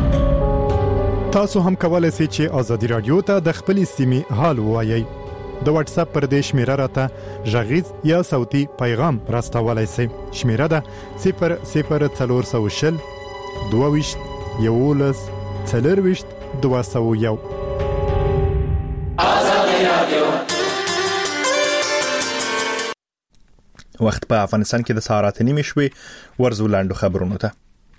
تاسو هم کولای شئ چې ازادي رادیو ته د خپلې سیمې حال ووایئ. د واتس اپ پر دې شمیره راته غږیز یا صوتي پیغام راستولای شئ. شمیره ده 00420 22 11 40 201. ازادي رادیو. وخت په افغانستان کې د ساعت 9 شوي ورزو لاندو خبرونو ته.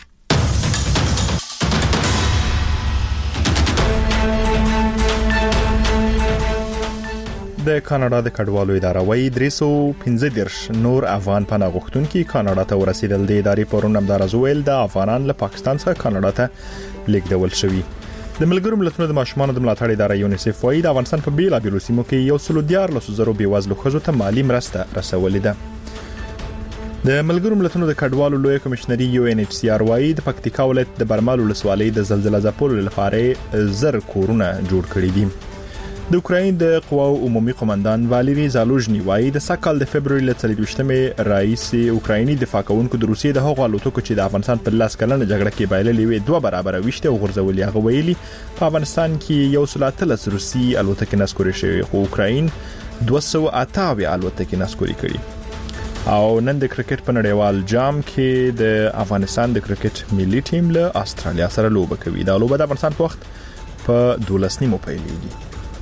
د کاناډا د کډوالو اداره وايي 315 نور افغان پناه غوښتونکي کاناډا ته ورسېدل. د ادارې پرون همدارز ویل د افغانان له پاکستان څخه کاناډا ته لیږدول شوي. د ملګرو ملتونو د ماشومانو د ملاتړ اداره یونیسف وايي د افغانستان په بیلابیلو سیمو کې 114,000 بېوزلو ښځو ته مالی مرسته رسولې ده. د ملګرو ملتونو د کډوالو لوی کمشنري UNHCR وايي د پکتیکا ولایت د برمل ولسوالۍ د زلزلې ځپلو لپاره زر کورونه جوړ کړي دي. د اوکراین د قواو عمومي قومندان واليري زالوژني وايي د سکهال د فبرवरी ل 23مې رئیس اوکرایني دفاع کوونکو د روسیې د هغو الوتکو چې د افغانستان په لاس کلنه جګړه کې بایللې وي 2 برابر وشته او غورځولې. هغه ویلي په افغانستان کې 113 روسي الوتکې نسکوري شوی خو اوکراین 208 الوتکې نسکوري کړي. او نن د کرکټ په نړیوال جام کې د افغانستان د کرکټ ملي ټیم له استرالیا سره لوبه کوي. دا لوبه د افغانستان په وخت په 12:30 پیلېږي.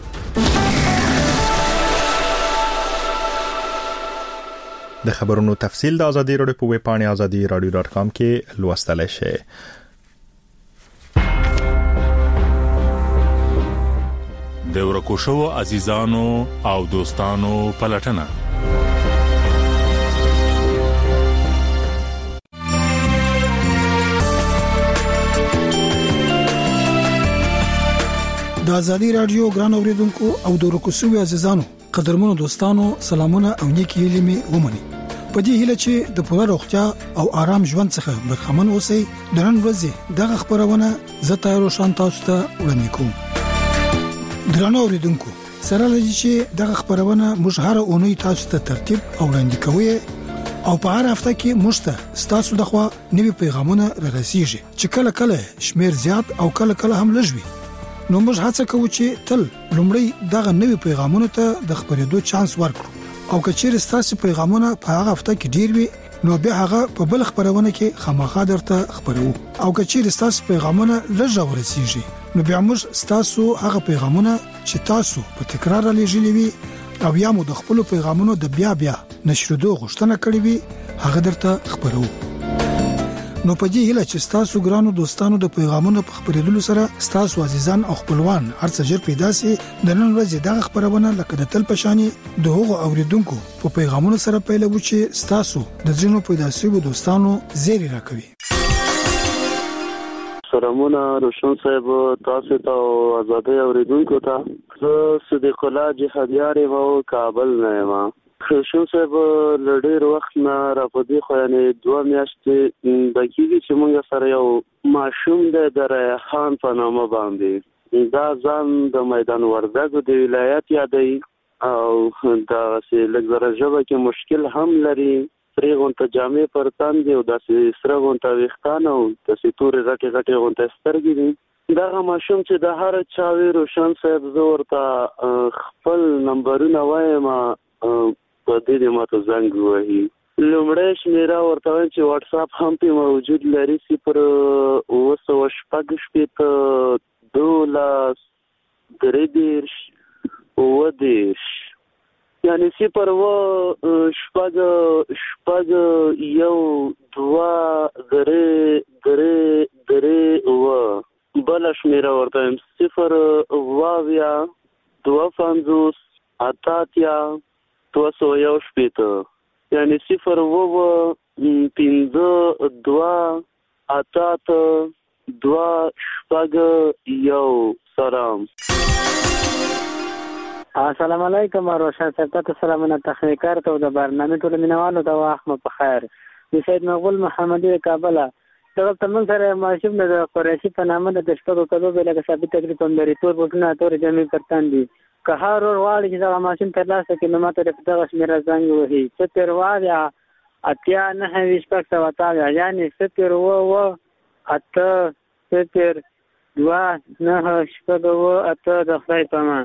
د خبرونو تفصیل د ازادي رادیو په ویب پاڼه azadi.radio.com کې لوستلای شئ. د ورکو شوو عزیزانو او دوستانو پلټنه. د ازادي رادیو ګران اوریدونکو او د ورکو شوو عزیزانو قدرمنو دوستانو سلامونه او نیکی هیلې مې ومني. په دې هیله چې د پوره روغتیا او آرام ژوند څخه برخمن اوسئ. د نن ورځې دغه خبرونه زه تاسو شان تاسو ته وړاندې کوم. درنو اوریدونکو سره لږ چې دغه خبرونه موږ هر اونۍ تاسو ته ترتیب او وړاندې کوي او په هر هفته کې مشته تاسو دغه نوي پیغامونه رارسیږي چې کله کله شمیر زیات او کله کله هم لږ وي. نو موږ هڅه کوو چې تل لومړی دغه نوي پیغامونه ته د خبرېدو چانس ورکړو او کچېر ستاسو پیغامونه په هغه هفته کې ډیر وي نو به هغه په بل خبرونه کې خامخا درته خبرو او کچېر ستاسو پیغامونه لږ ورسیږي نو بیا موږ ستاسو هغه پیغامونه چې تاسو په تکرار لېږلي وي او یا مو د خپل پیغامونو د بیا نشردو غوښتنه کړې وي هغه درته خبرو. نو په دې هیله چې تاسو ګرانو دوستانو د پیغامونو په خبرېدلو سره تاسو عزیزان او خپلوان هرڅه ژر پیدا سي. د نن ورځې دغه خبرونه لکه د تل پشاني د هغو اوریدونکو په پیغامونو سره پیلوي چې تاسو د ځینو پیدا شوی دوستانو زیری راکوي. سلامونه روشن صاحب تاسو ته آزادۍ اوریدونکو ته زه صدیق الله جهادیار او کابل نه یم. روشن صاحب لډیر وخت نه را پدې خو یعنی 2 میاشتې دقیقې چې موږ سره یو ماشوم د ریحان په نامه باندې دا ځان د میدان وردګو د ولایت یادې او دا چې لږ ژبه کې مشکل هم لري. پریغونته جامې پر تان دی او داسې سره غونته وختان او داسې تورې غټې غونته سترګې دي. دا ماشوم چې د هر چا وی روشن صاحب زور ته خپل نمبرونه وایم په دې ماته زنګ وهي. لومړی شمیره ورته چې واتس اپ هم په موجود لري 0 یعنی 0 شپږ 1 2 بل شمیره ورته 0 واویا 250 اتاتیا 201 یعنی 0 5 2 اتات 2 شپږ 1 سلام. السلام علیکم روشن صاحب ته سلامونه تخنیکار ته د برنامه ټول مینوالو ته واخمه په خیر. د سید مغول محمدي کابل دغه تمن سره ماشوم د قریشي په نامه د شپږو کلو بلګه ثابت تقریبا لري تور بوټونه تور جامې پرتان دي. که هر ور چې دا ماشوم تر لاسه کې نو ماته د دغه شمیره زنګ وهي 0 وایا اتیا نه ویش پک تا وتا یعنی 0 و 8 0 2-9-8 د خدای په امان.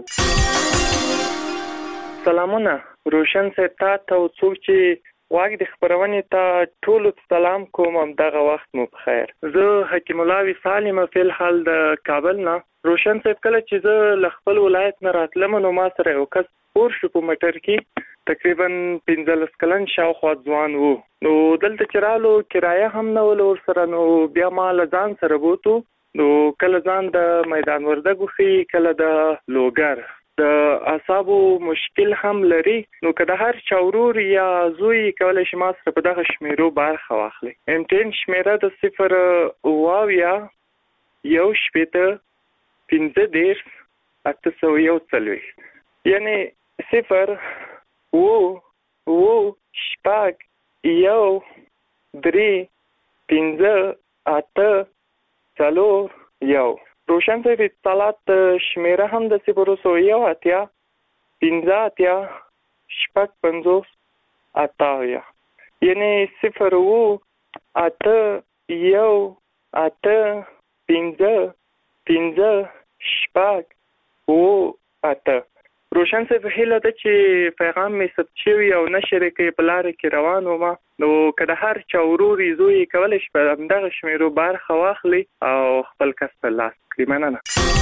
سلامونه روشن صاحب ته او څوک چې واګ د خبرونې ته ټول سلام کوم. دغه وخت مو بخیر. زه حکیم الله سالم فل حال د کابل نه. روشن صاحب کله چې زه ل خپل ولایت نه راتلم نو ما سره یو کس پور شو په موټر کې تقریبا 15 کلن شاوخوا ځوان وو. نو دلته چرالو کرایه هم نه ول ور سره. نو بیا ما لزان سره بوتو. نو کله ځان د میدان وردګو خي کله د لوګر د اعصابو مشکل هم لري. نو که د هر چاورور یا زوی کولای شي ما سره په دغه شمیرو برخه واخلي. امتحان شمیره د 0 یو شپېته 15 841 یعنی 0 شپږ یو 3 15 8 څلور یو. روشن صاحب اتصالات شمیره هم د 0 15 شپږ 50 8 یعنی 0 8 یو 8 15 15 شپږ 8. روشن صاحب هیله ده چې پیغام می ثبت شوی او نشر کې په لار کې روان ومه. نو که د هر چا وروري زوی کولای شي په همدغه شمیرو برخه واخلي او خپل کس ته لاس کړي. مننه.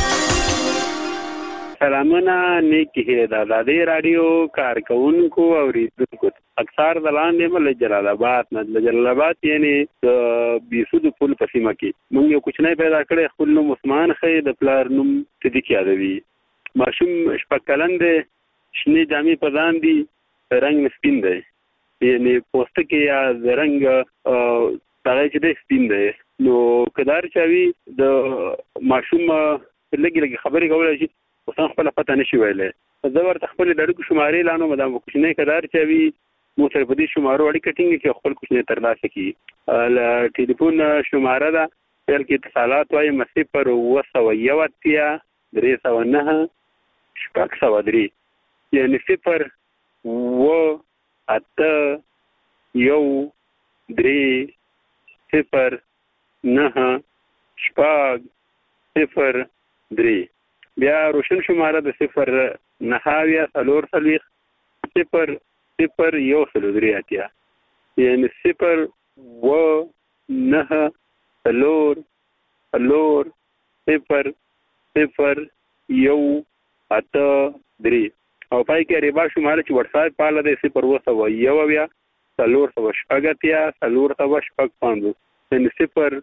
سلامونه نیکی هیله ده ازادي رادیو کارکونکو او ریډونکو. اکثر د لاندې مل جلال آباد نه د جلال آباد یعنی د بیسود پل په سیمه کې مونږ یو کوچنی پیدا کړی. خپل نوم عثمان خې د پلار نوم صدیق یادوي. ماشوم شپږ کلن دی. شنې جامې په ځان دي. رنګ سپین دی یعنی پوستکی یا رنګ هغه چې دی سپین دی. نو کدار چاوي د ماشوم لګي خبرې کولای شي اوسان خپل پته نشي ویلای. زه ورته خپل د اړیکو شمارې لانو مدام کوچنی کدار چاوي مو سره په دې شمارو اړیکه ټینګ کې خپل کوچنی ترلاسه کړي. ل ټلیفون شماره ده پر کې اتصالات وايي 0 309 شپږ 3 یعنی 0 8 یو 3 0 9 شپږ 0 3. بیا روشن شماره د 0 9 څلور 0 0 یو 3 یعنی 0 9 څلور 0 0 یو 8 3 او پای کې ریبا شماره چې واتس اپ پاله د 0 یو بیا 400 شپږ 400 شپږ 5 یعنی 0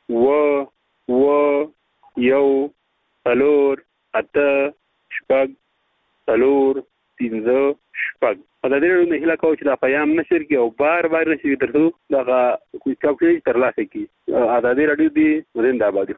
یو 4 8 شپږ 4 15 شپږ. په دې ډول نه هله کوم چې دا پیغام نشر کی او بار نشي ترڅو دا کوئی کاپټي ترلاسه کی. ازادي رادیو دی زنده باد.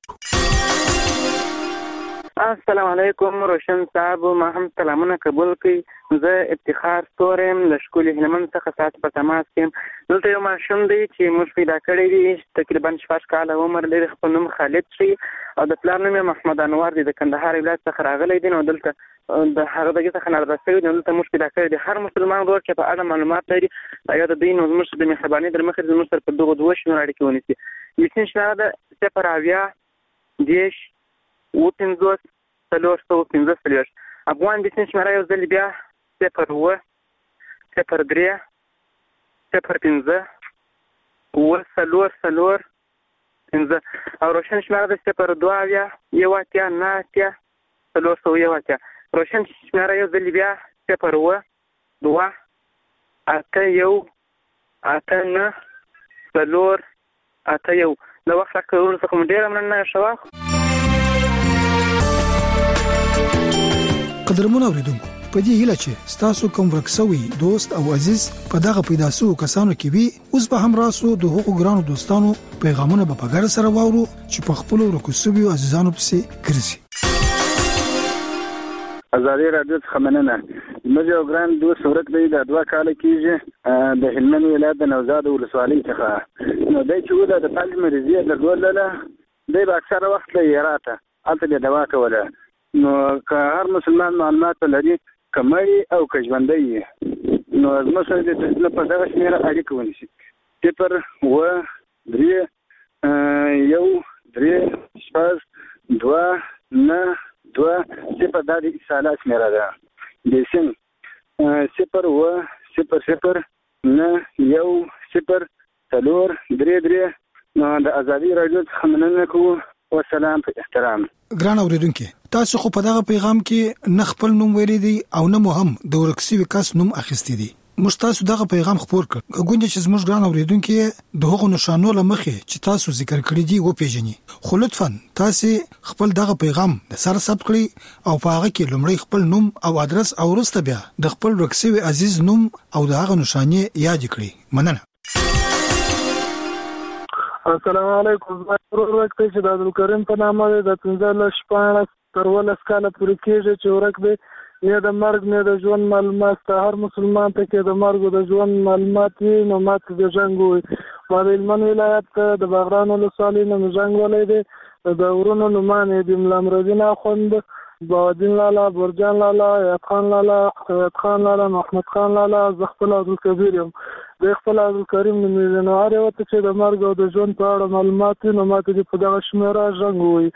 السلام علیکم روشن صاحب. ما هم سلامونه قبول کړئ. زه افتخار ستورم له شکل هلمند څخه سات په تماس کې. دلته یو ماشوم دی چې موږ پیدا کړی دی. تقریبا 6 کاله عمر لري. خپل نوم خالد شي او د پلار نوم محمد انور دی. د کندهار ولایت څخه راغلی دی. نو دلته د هغه دغه څخه نارسته دی. دلته موږ پیدا کړی دی. هر مسلمان ورور چې په اړه معلومات لري یا د دین او موږ د مهرباني در مخې د موږ سره په دغه دوه شنو اړیکه ونیسي. یسین شنه ده 0 10 50 415 افغان د سین شماره یو ځل بیا 0 3 0 15 4 15 او روشن شماره د 0 2 یو 9 4 روشن شماره یو ځل بیا 0 2 8 یو 8 9 4 8 یو. د وخت راکړو څخه مونږ ډیر مننه شوه. قدرمن اوریدونکو په دې هیله چې تاسو کوم ورکسوي دوست او عزیز په دغه پیدا سو کسانو کې وي اوس به هم راسو د حقوق ګرانو دوستانو پیغامونه په پګر سره واورو چې په خپل ورکسوي عزیزانو پسې ګرځي. ازادي رادیو څخه مننه. موږ یو ګران دوست ورک دی د 2 کال کېږي د هلمند ولایت د نوزاد ولسوالۍ څخه. نو دای چې ولا د پالم مرزیه درلوله دی به اکثره وخت له یراته الته د دوا کوله. نو که هر مسلمان معلومات لري کمري او کژوندۍ نو زموږ سره د تسنه په دغه شمیره اړیکه ونیسي. 0 3 یو 3 شپږ صفر دا د اتصالات شمیره ده. د سیم 000091043. نو د ازادي رادیو څخه مننه کوو. والسلام په احترام. ګران اوریدونکو، تاسو خو په دغه پیغام کې نه خپل نوم ویلي دی او نه مو هم د ورکسي وکاس نوم اخیستی دی. موږ تاسو دغه پیغام خپور کړ. غونډه چې موږ ګران اوریدونکو د هغو نشانو لمخې چې تاسو ذکر کړی دی و پیژني. خو لطفاً تاسو خپل دغه پیغام د سره ثبت کړئ او په هغه کې لومړی خپل نوم او ادرس او وروسته بیا د خپل ورکسي عزیز نوم او دغه نشانه یاد کړئ. مننه. السلام علیکم. زما ورک ته چې د عبدالکریم په نامه د 15 تر 18 کاله پورې کېږي چې ورک دی. نه د مرګ نه د ژوند معلومات ته هر مسلمان ته کې د مرګ او د ژوند معلومات نو ماته د جنگ وي. ما د هلمند ولایت د باغران ولسوالۍ نه جنگ ولې دی. د ورونو نومانه د ملا امرالدین اخوند، بهادین لالا، برجان لالا، یعقوب خان لالا، حیات خان لالا، محمد خان لالا، زخپل عبدالکبیر یم. د خپل عبدالکریم نومې نو هر یو ته چې د مرګ او د ژوند په اړه معلومات نو ماته د په دغه شمیره جنگ وي.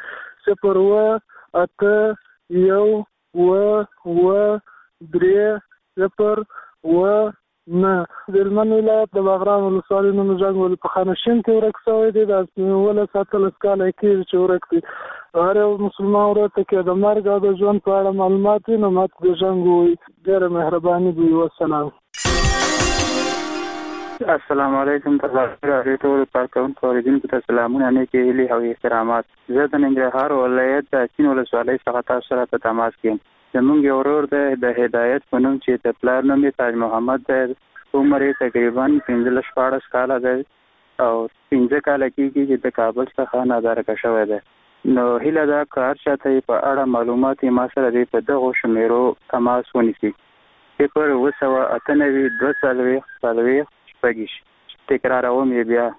0819309. د هلمند ولایت د باغران ولسوالۍ نه جنګ ول په خانشین کې ورک شوی دی. د 17 کاله کې چې ورک دی. هر یو مسلمان ورته کې د مرګ او د ژوند په اړه معلومات نو ماته د جنګ وي. ډېره مهرباني دی. والسلام. السلام علیکم. تاسو ټول کارکونکو اوریدونکو ته سلامونه نیکې هیلې او احترامات. زه د ننګرهار ولایت د چین ولسوالۍ څخه تاسو سره په تماس کې یم. زمونږ یو ورور د هدایت په نوم چې د پلار نوم یې تاج محمد دی. عمر یې تقریبا 15-14 کاله دی او 15 کاله کېږي چې د کابل څخه نادارکه شوی دی. نو هیله ده که هر چا ته په اړه معلومات یې ما سره دی په دغو شمیرو تماس ونیسي. 0792440 تکراروم یې بیا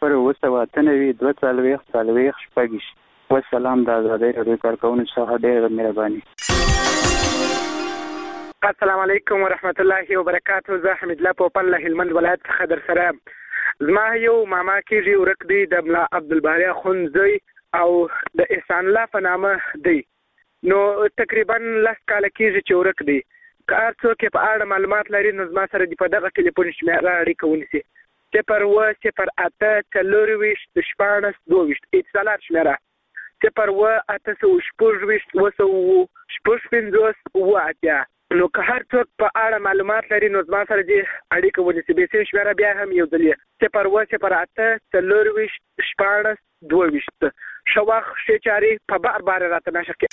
0792440 والسلام. د آزادۍ راډیو کارکونکو څخه ډېره مهرباني. السلام علیکم ورحمت الله وبرکاته. زه حمید الله پوپل له هلمند ولایت څخه در سره. زما یو ماما کېږي ورک دی د ملا عبدالباري اخوند زوی او د احسان الله په نامه دی. نو تقریبا 10 کاله کېږي چې ورک دی. که هر څوک په اړه معلومات لري نو زما سره په دغه ټلیفون شمیره اړیکه ونیسي. 080841622 اتصالات شمیره 080841622 نو که هر څوک په اړه معلومات لري نو زما سره دې اړیکه ونیسي. به سیم شمیره بیا هم یو ځل 080841622 شواخ شچاري په بار راته نشه کې.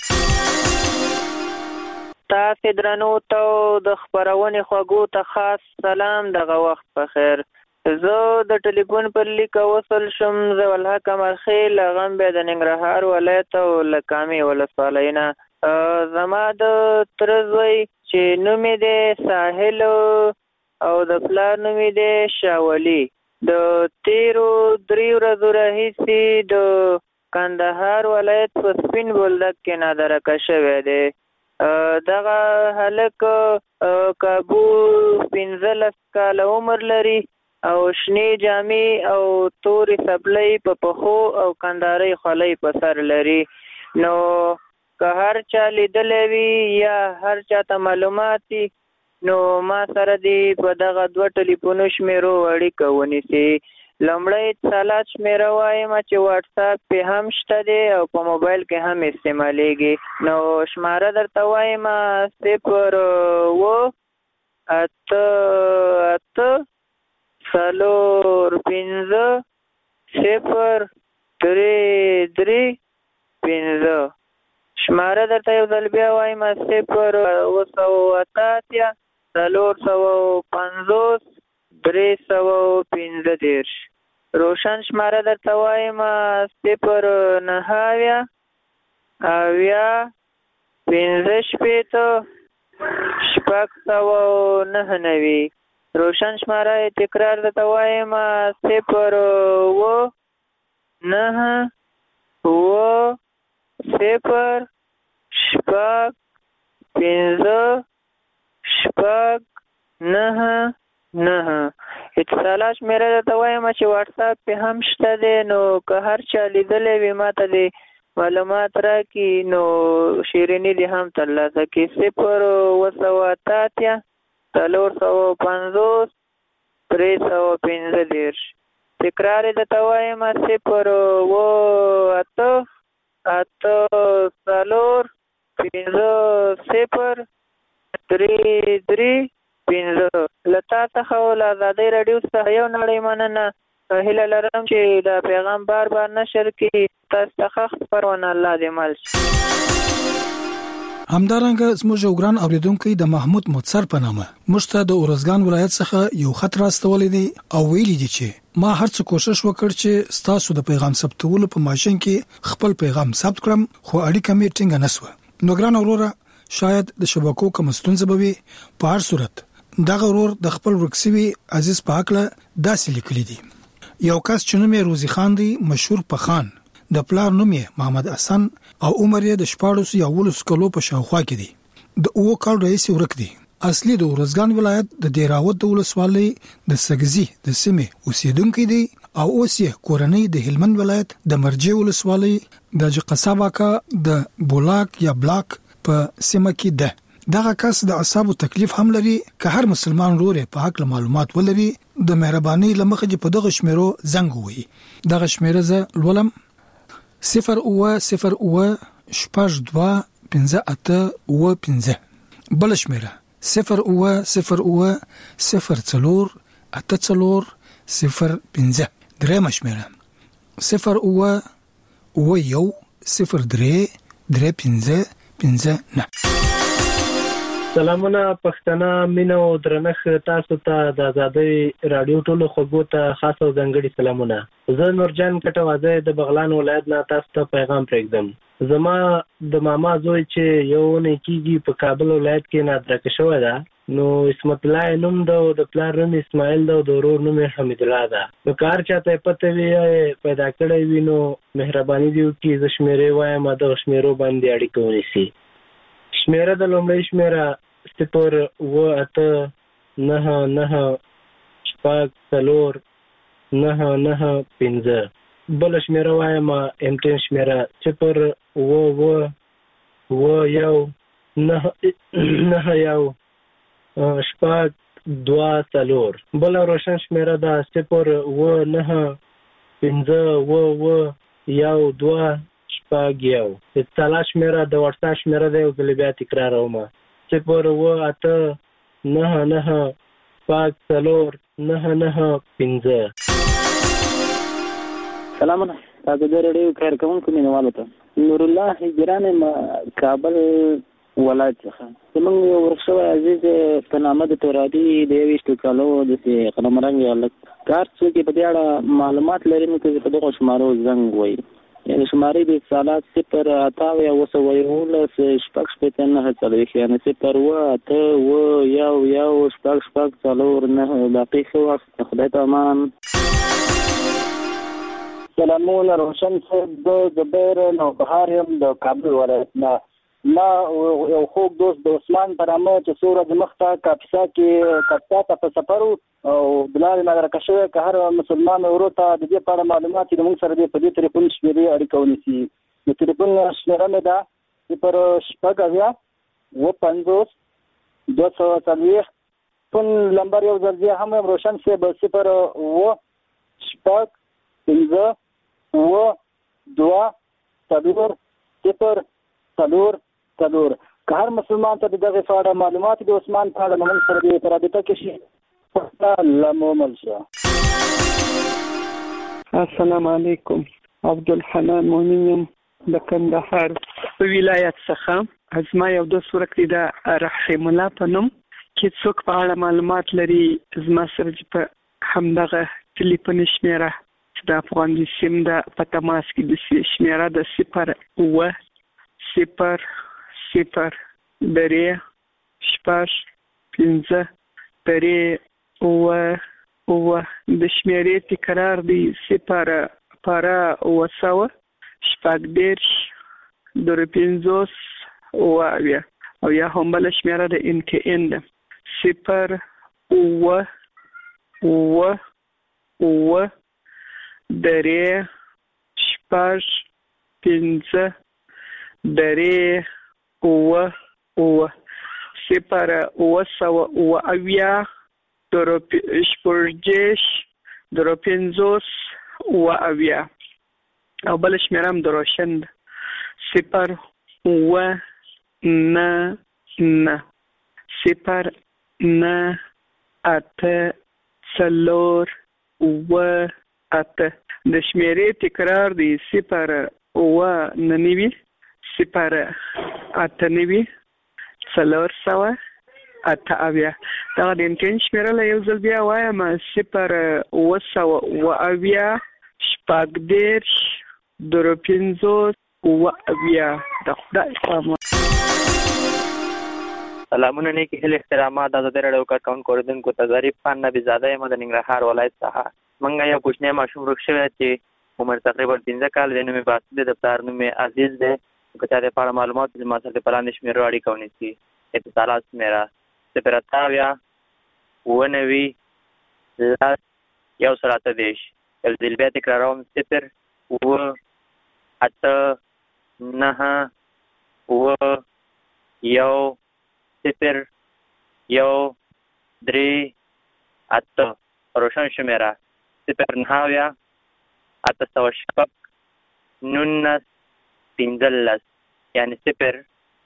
تاسو درنو ته د خبرونې خوږو ته خاص سلام. دغه وخت په خیر. زه د ټلیفون پر لیک وصل شم. زه ولحق مرخیل غم به د ننګرهار ولایت او لکامي ولسوالۍ نه. زما د ترزوی چې نوم یې دی ساحل او د پلار نوم یې دی شاولي. د 13 ورځو راهیسې د کندهار ولایت په سپین بولدک کې نادارکه شوی دی. دغه هلک کابو 15 کاله عمر لري او شنې جامې او تورې سبلۍ په پښو او کندارۍ خولۍ په سر لري. نو که هر چا لیدلی وي یا هر چا ته معلومات دي نو ما سره دی په دغه 2 ټلیفونو شمیرو اړیکه ونیسي. لومړی اتصالات شمیره وایم چې واتس اپ په هم شته دی او په موبایل کې هم استعمالیږي. نو شماره درته وایم 0850335 شماره درته یو ځل بیا وایم 087450315 روشن شماره درته وایم 09015 روشن شماره تکرار درته وایم 09015 اتصالات شمیره درته وایم چې واتس اپ په هم شته دی. نو که هر چا لیدلی وي ماته دی معلومات راکړي نو شیریني دې هم ترلاسه کړي. 0 450 315. تکرار د توایم 0 8 8 4 0 3 3 5. لتا څخه ول آزادۍ رادیو څخه یو نړۍ مننه. هیله لرم چې دا پیغام بار نشر کړي. تاسو ته خبرونه الله دې مل شي. همدارنګه زموږ ګران اوریدونکو د محمود متصر په نامه مشته د اورزګان ولایت څخه یو خط راستولې دي او ویلي دي چې ما هرڅه کوشش وکړ چې ستاسو د پیغام ثبتولو په ماشين کې خپل پیغام ثبت کړم خو اړیکه مې ټینګه نسوه. نو ګران اورورا شاید د شبکو کوم ستونزه به وي. په هر صورت دا غرور د خپل ورکسوي عزیز پاکله داسې لیکلي دي. یو کس چې نوم یې روزي خان دی مشهور په خان د پلار نوم یې محمد حسن او عمر یې د 14 یا 15 کلو په شاوخوا کې دی. د اوو کال رئیس ورک دی. اصلي د اورزګان ولایت د دیراوت د ولسوالۍ د سګزي د سیمې اوسیدونکو دی او اوس یې کورنۍ د هلمند ولایت د مرجع ولسوالۍ د قصاباکا د بولاک یا بلاک په سیمه کې ده. دغه کس د اعصابو تکلیف هم لري. که هر مسلمان ورور په حق معلومات ولري د مهرباني لمخه په دغه شمیرو زنګ وي. دغه شمیره ز لولم 0 شپږ 2 15 8 15. بل شمیره 0 0 0 8 0 15. درېم شمیره 0 1 0 3 15 15. سلامونه پښتنه مینه او درنښت تاسو ته د آزادۍ رادیو ټولو خبرو ته خاص او ځانګړي سلامونه. زه نورجان کټوازه د بغلان ولایت نه تاسو ته پیغام پرېږدم. زما د ماما زوی چې یو نه کیږي په کابل ولایت کې نادرکه شوی ده. نو اسمت الله نوم ده او د پلار نوم اسماعیل ده او د ورور نوم حمید الله ده. نو کار چاته پته وی پیدا کړی وي نو مهرباني دی چې ز شمیرې وایم د شمیرو باندې اړیکه ونیسي. شمیره د لومړی شمیره 0 8 9 9 4 9 9 15. بل شمیره وایم امتن شمیره 0 9 9 2 4. بل روشن شمیره ده 0 9 15 2 شپږ. اتصال شمیره د واتساپ شمیره ده او بیا تکراروم 0 8 9 9 4 9 9 15. سلامونه تاسو د ریډیو کارکونکو مینوالو ته نور الله هجران کابل ولایت څخه زمونږ یو ورکشوی عزیز په نامه د تورادي د 20 کالو د قلمرنګ الک کار څوک په دې اړه معلومات لري نو په دغه شمارو زنګ وایي. یعنی شمارې د اتصالات 0 8 یا 9 شپږ شپږ نه هڅلوي یعنی 0 8 1 شپږ شپږ 4 نه دقیقه وخت خدای ته امان. سلامونه روشن صاحب د زبیر نو بهار یم د کابل ولایت نه. ما یو خوږ دوست د عثمان په نامه چې څو ورځې مخته کاپیسا کې کاپیسا ته په سفر او د لارې نادرکه شوی که هر مسلمان ورور ته د دې په اړه معلومات چې موږ سره په دې تلیفون شمیرې اړیکه ونیسي. د تلیفون شمیره مې ده 0 شپږ 50 240. فون نمبر یو ځل بیا هم روشن صاحب 0 شپږ 15 2 4 0 که هر مسلمان ته دغه فاړه معلومات د عثمان په اړه موږ سره په رابطه کې شي لمومل شه. السلام علیکم. عبدالحنان مؤمن د کندهار په ولایت څخه. زما یو دوست ورکړی د رحیم الله په نوم چې څوک په اړه معلومات لري زما سره په همدغه ټلیفون شمیره چې د افغان د سیم د په تماس کې د شمیره د 0 0 0 3 شپږ 15 3 د شمیرې تکرار دی 0 para 9 شپږ 50 او یا هم بل شمیره د NKN ده 0 3 شپږ 5 درې 0 صفر 9 شپږ دروپنځوس او بل شمیرم د روشن 0 9 0 9 8 4 8 د شمیرې تکرار دی 0 9 0 8 9 4 8 دا د انټن شمیره له یو ځل بیا وایم 0 شپږ دېرش دروپنځوس د خدای پامان. سلامونه نیکی هیل احترامات د آزادۍ راډیو کارکونکو اوریدونکو ته ظریف خان نبی زاده یم د ننګرهار ولایت څخه. موږ یو کوچنی ماشوم ورک شوی چې عمر تقریبا 15 کال دی. نوم یې باسط دی، د پلار نوم یې عزیز دی. که چا د په اړه معلومات وي ما سره د په لاندې شمېرو اړیکه ونیسي. اتصالات شمېره 0 90 10 128. یو ځل بیا تکراروم 0 8 9 0 1 3 8. روشن شمېره 0 8 19 15 یعنی 0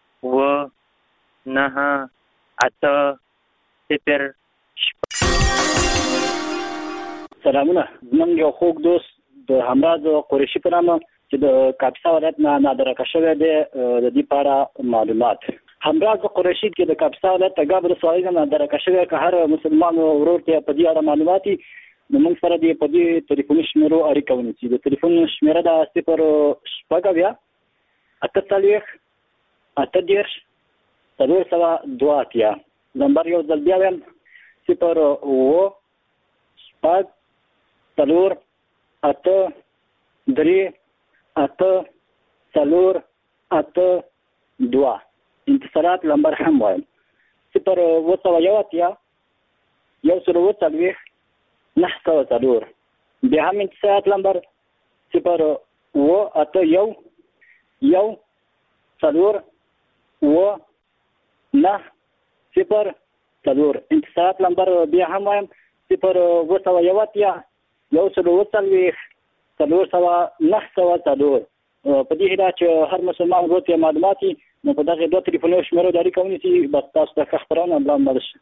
9 8 0. سلامونه. زمونږ یو خوږ دوست د همراز قریشي په نامه چې د کاپیسا ولایت نه نادرکه شوی دی، د دې په اړه معلومات. همراز قریشي چې د کاپیسا ولایت تګاب ولسوالۍ نه نادرکه شوی، که هر مسلمان ورور ته په دې اړه معلومات وي نو موږ سره دې په دې ټلیفوني شمیرو اړیکه ونیسي. د ټلیفون شمیره ده 0 48 10 402. نمبر یو ځل بیا وایم 0 4 8 3 8 4 8 2. انتصارات نمبر هم وایم 0 9 9 بیا هم انتصارات نمبر 0 8 1 4 9 0 4. انتصارات نمبر بیا هم وایم 0 9 په دې هدا چې هر مسلمان ورته معلومات نو په دغه دوه ټلیفوني شمیرو د اړیکه ونیسي. بس تاسو ته خبرونه بلان شي.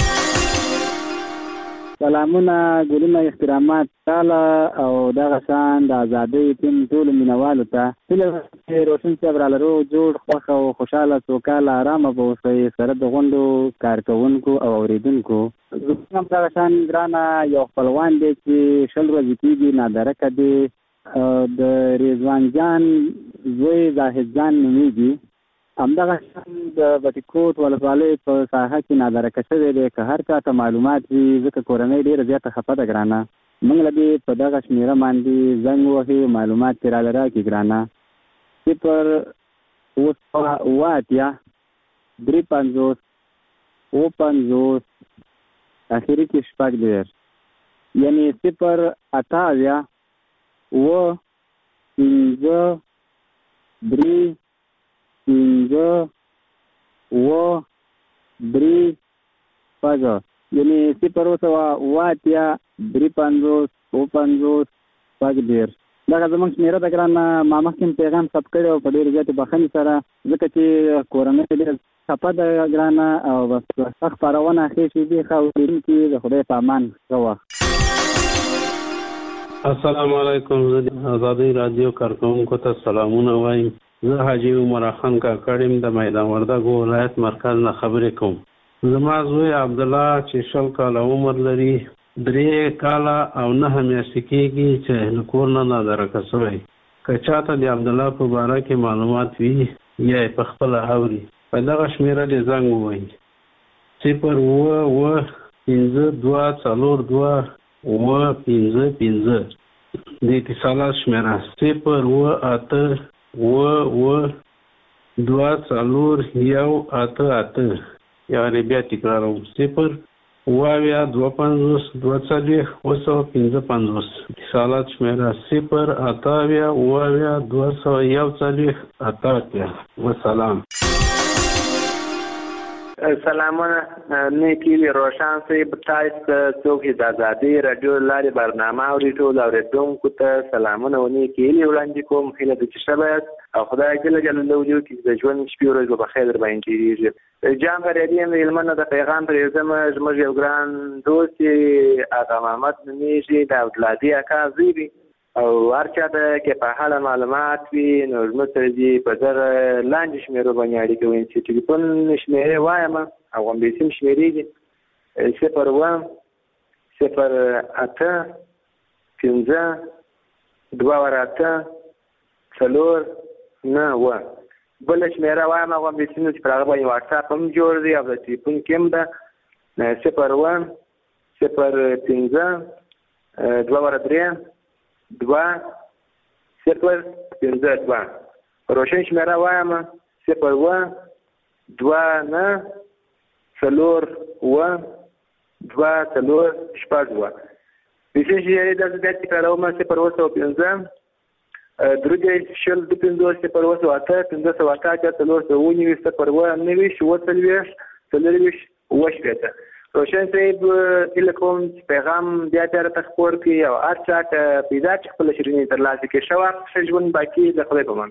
سلامونه، ګلونه، احترامات تعالی او دغه شان د ازادۍ ټیم ټول مینوالو ته هیله روشن صاحب را لرو جوړ خوښ او خوشاله سوکاله آرامه به اوسئ سره د غونډو کارکوونکو او اوریدونکو. زموږ هم دغه شان ګرانه یو خپلوان دی چې 20 ورځې کېږي نادرکه دی، د رضوان جان زوی زاهد جان نومیږي. همدغه شان د بټي ولسوالۍ په ساحه کې نادرکه شوی دی. که هر چا ته معلومات وي ځکه کورنۍ ډېره زیاته خفه ده ګرانه، موږ له دې په دغه شمیره باندې زنګ وهئ، معلومات ترې راله راکړي ګرانه. 0 8 53 اخري کې شپږ دېرش یعنی 0 8 5 3 5 یعنی 0 دغه زمونږ شمیره ده ګرانه. ما مخکې پیغام ثبت کړی او په ډېرې زیاتې بخښنې سره ځکه چې کورنۍ ډېره خفه ده ګرانه او بس ښه خپرونه ښې شېبې ښه اورېدونکي د خدای په امان ښه وخت. السلام علیکم. زه د آزادۍ راډیو کارکوونکو ته سلامونه وایم. زه حاجي عمر خان کاکړ یم، د میدان وردګو ولایت مرکز نه خبرې کوم. زما زوی عبدالله چې 20 کاله عمر لري، 3 کاله او 9 میاشتې کېږي چې له کور نه نادرکه شوی. که چاته د عبدالله په باره کې معلومات وي یا یې په خپله اوري په دغه شمیره دې زنګ ووهي 0 5 2 4 2 5 5. د اتصالات شمیره 0 8 2 4 1 8 8. یعنی بیا تکراروم 0 52 240 255 اتصالات شمیره 0 240 والسلام. سلامونه نیکی روشن صاحب تاسو څوک د آزادي رادیو لارې برنامه اوري ټول اوریدونکو ته سلامونه و نیکی وړاندې کوم هیله د چشبات او خدای جل جلاله وجو کې د ژوند شپې ورځې په خیر باندې کیږي. جام غریبین علمنه د پیغام پر زموږ یو ګران دوست آقا محمد نمیږي د اولادي اکا زیبي او ارچا د کې په حاله معلومات وي نو زموږ دې په در لاندې شمیرو باندې اړیکه وین چې ټلیفون شمیره وایم او هم به سیم شمیرې دي 01 08 15 28 4 9 بل شمیره وایم او هم به سیم چې په هغه باندې واتس اپ هم جوړ دی او د ټلیفون کې هم ده 01 05 23 2-0-5-2 روشن شمیره وایم 01 2-9 4-2 2-4-6 بیشین شیری دست دیتی کلاوما 0-5 درودی شل 2-5 0-8 5-8 روشن صاحب الکوم پیغام بیا تر تخپور کی او ارچا پیدا چې خپل شرینی تر لاسه کې شوا ژوند باقی د خپل په من.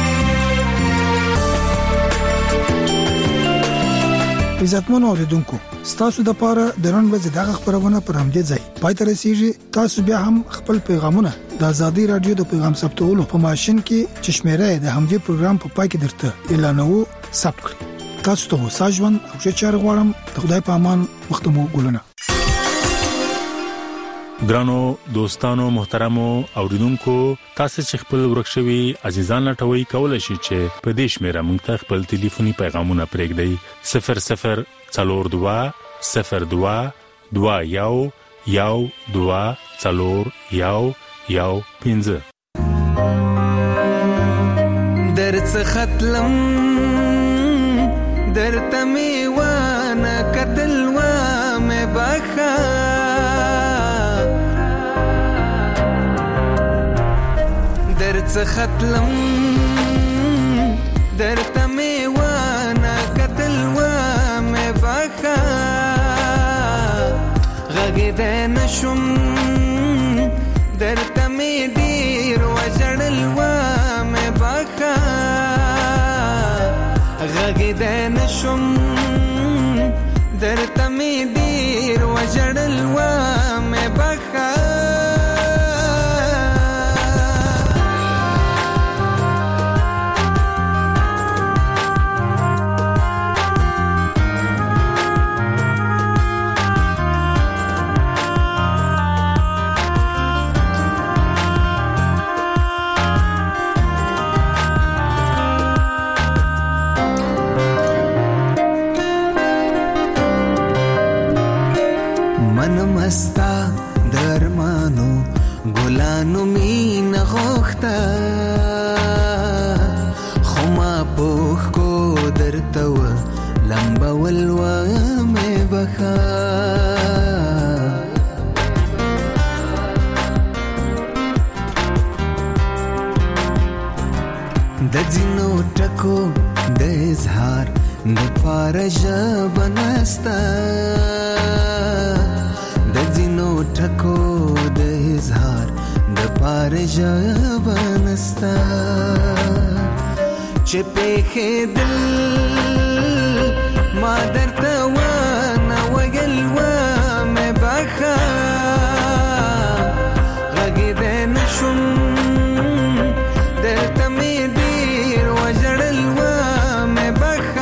عزتمن اوریدونکو ستاسو د پاره درن ورځ دغه خبرونه پر همدې ځای پای ته رسیږي. تاسو بیا هم خپل پیغامونه د آزادي رادیو د پیغام ثبتولو په ماشين کې چشمره د همدې پروګرام په پای کې درته اعلانوو ثبت کړئ. تاسو ته ساجوان او چار غواړم د خدای په امان وختمو ګلونه. ګرانو دوستانو محترمو اوریدونکو تاسو چې خپل ورکشوي عزیزان لټوي کولای شئ چې په دې شمیره موږ ته خپل ټلیفوني پیغامونه پرېږدئ 00 02 02 درڅ ختلم درته میوانه کتل و مې بخا درڅ ختلم درته میوانه کتل و مې بخا غږ نشم درته می ډیر وجړل و مې بخا غږ نشم درته می ډیر وجړل و مې بخا مستا درمانو ګلانو مين غوخته خما پوخ کو درته و لمبا ولوا مې بخا د ځینو ټکو د اظهار د پارج بنستا ټکو د اظهار د پارج بنستا چې په دل ما درته و نه ویل و مې بخا غږ دې نشم درته مې ډیر وجړل و مې بخا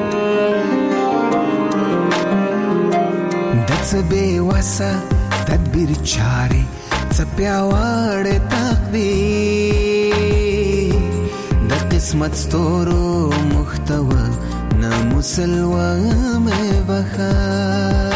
بے وسا تد تدبیر چارې څپیاوړ تقدیر د قسمت ستورو محتوى ناموسل ومه بخار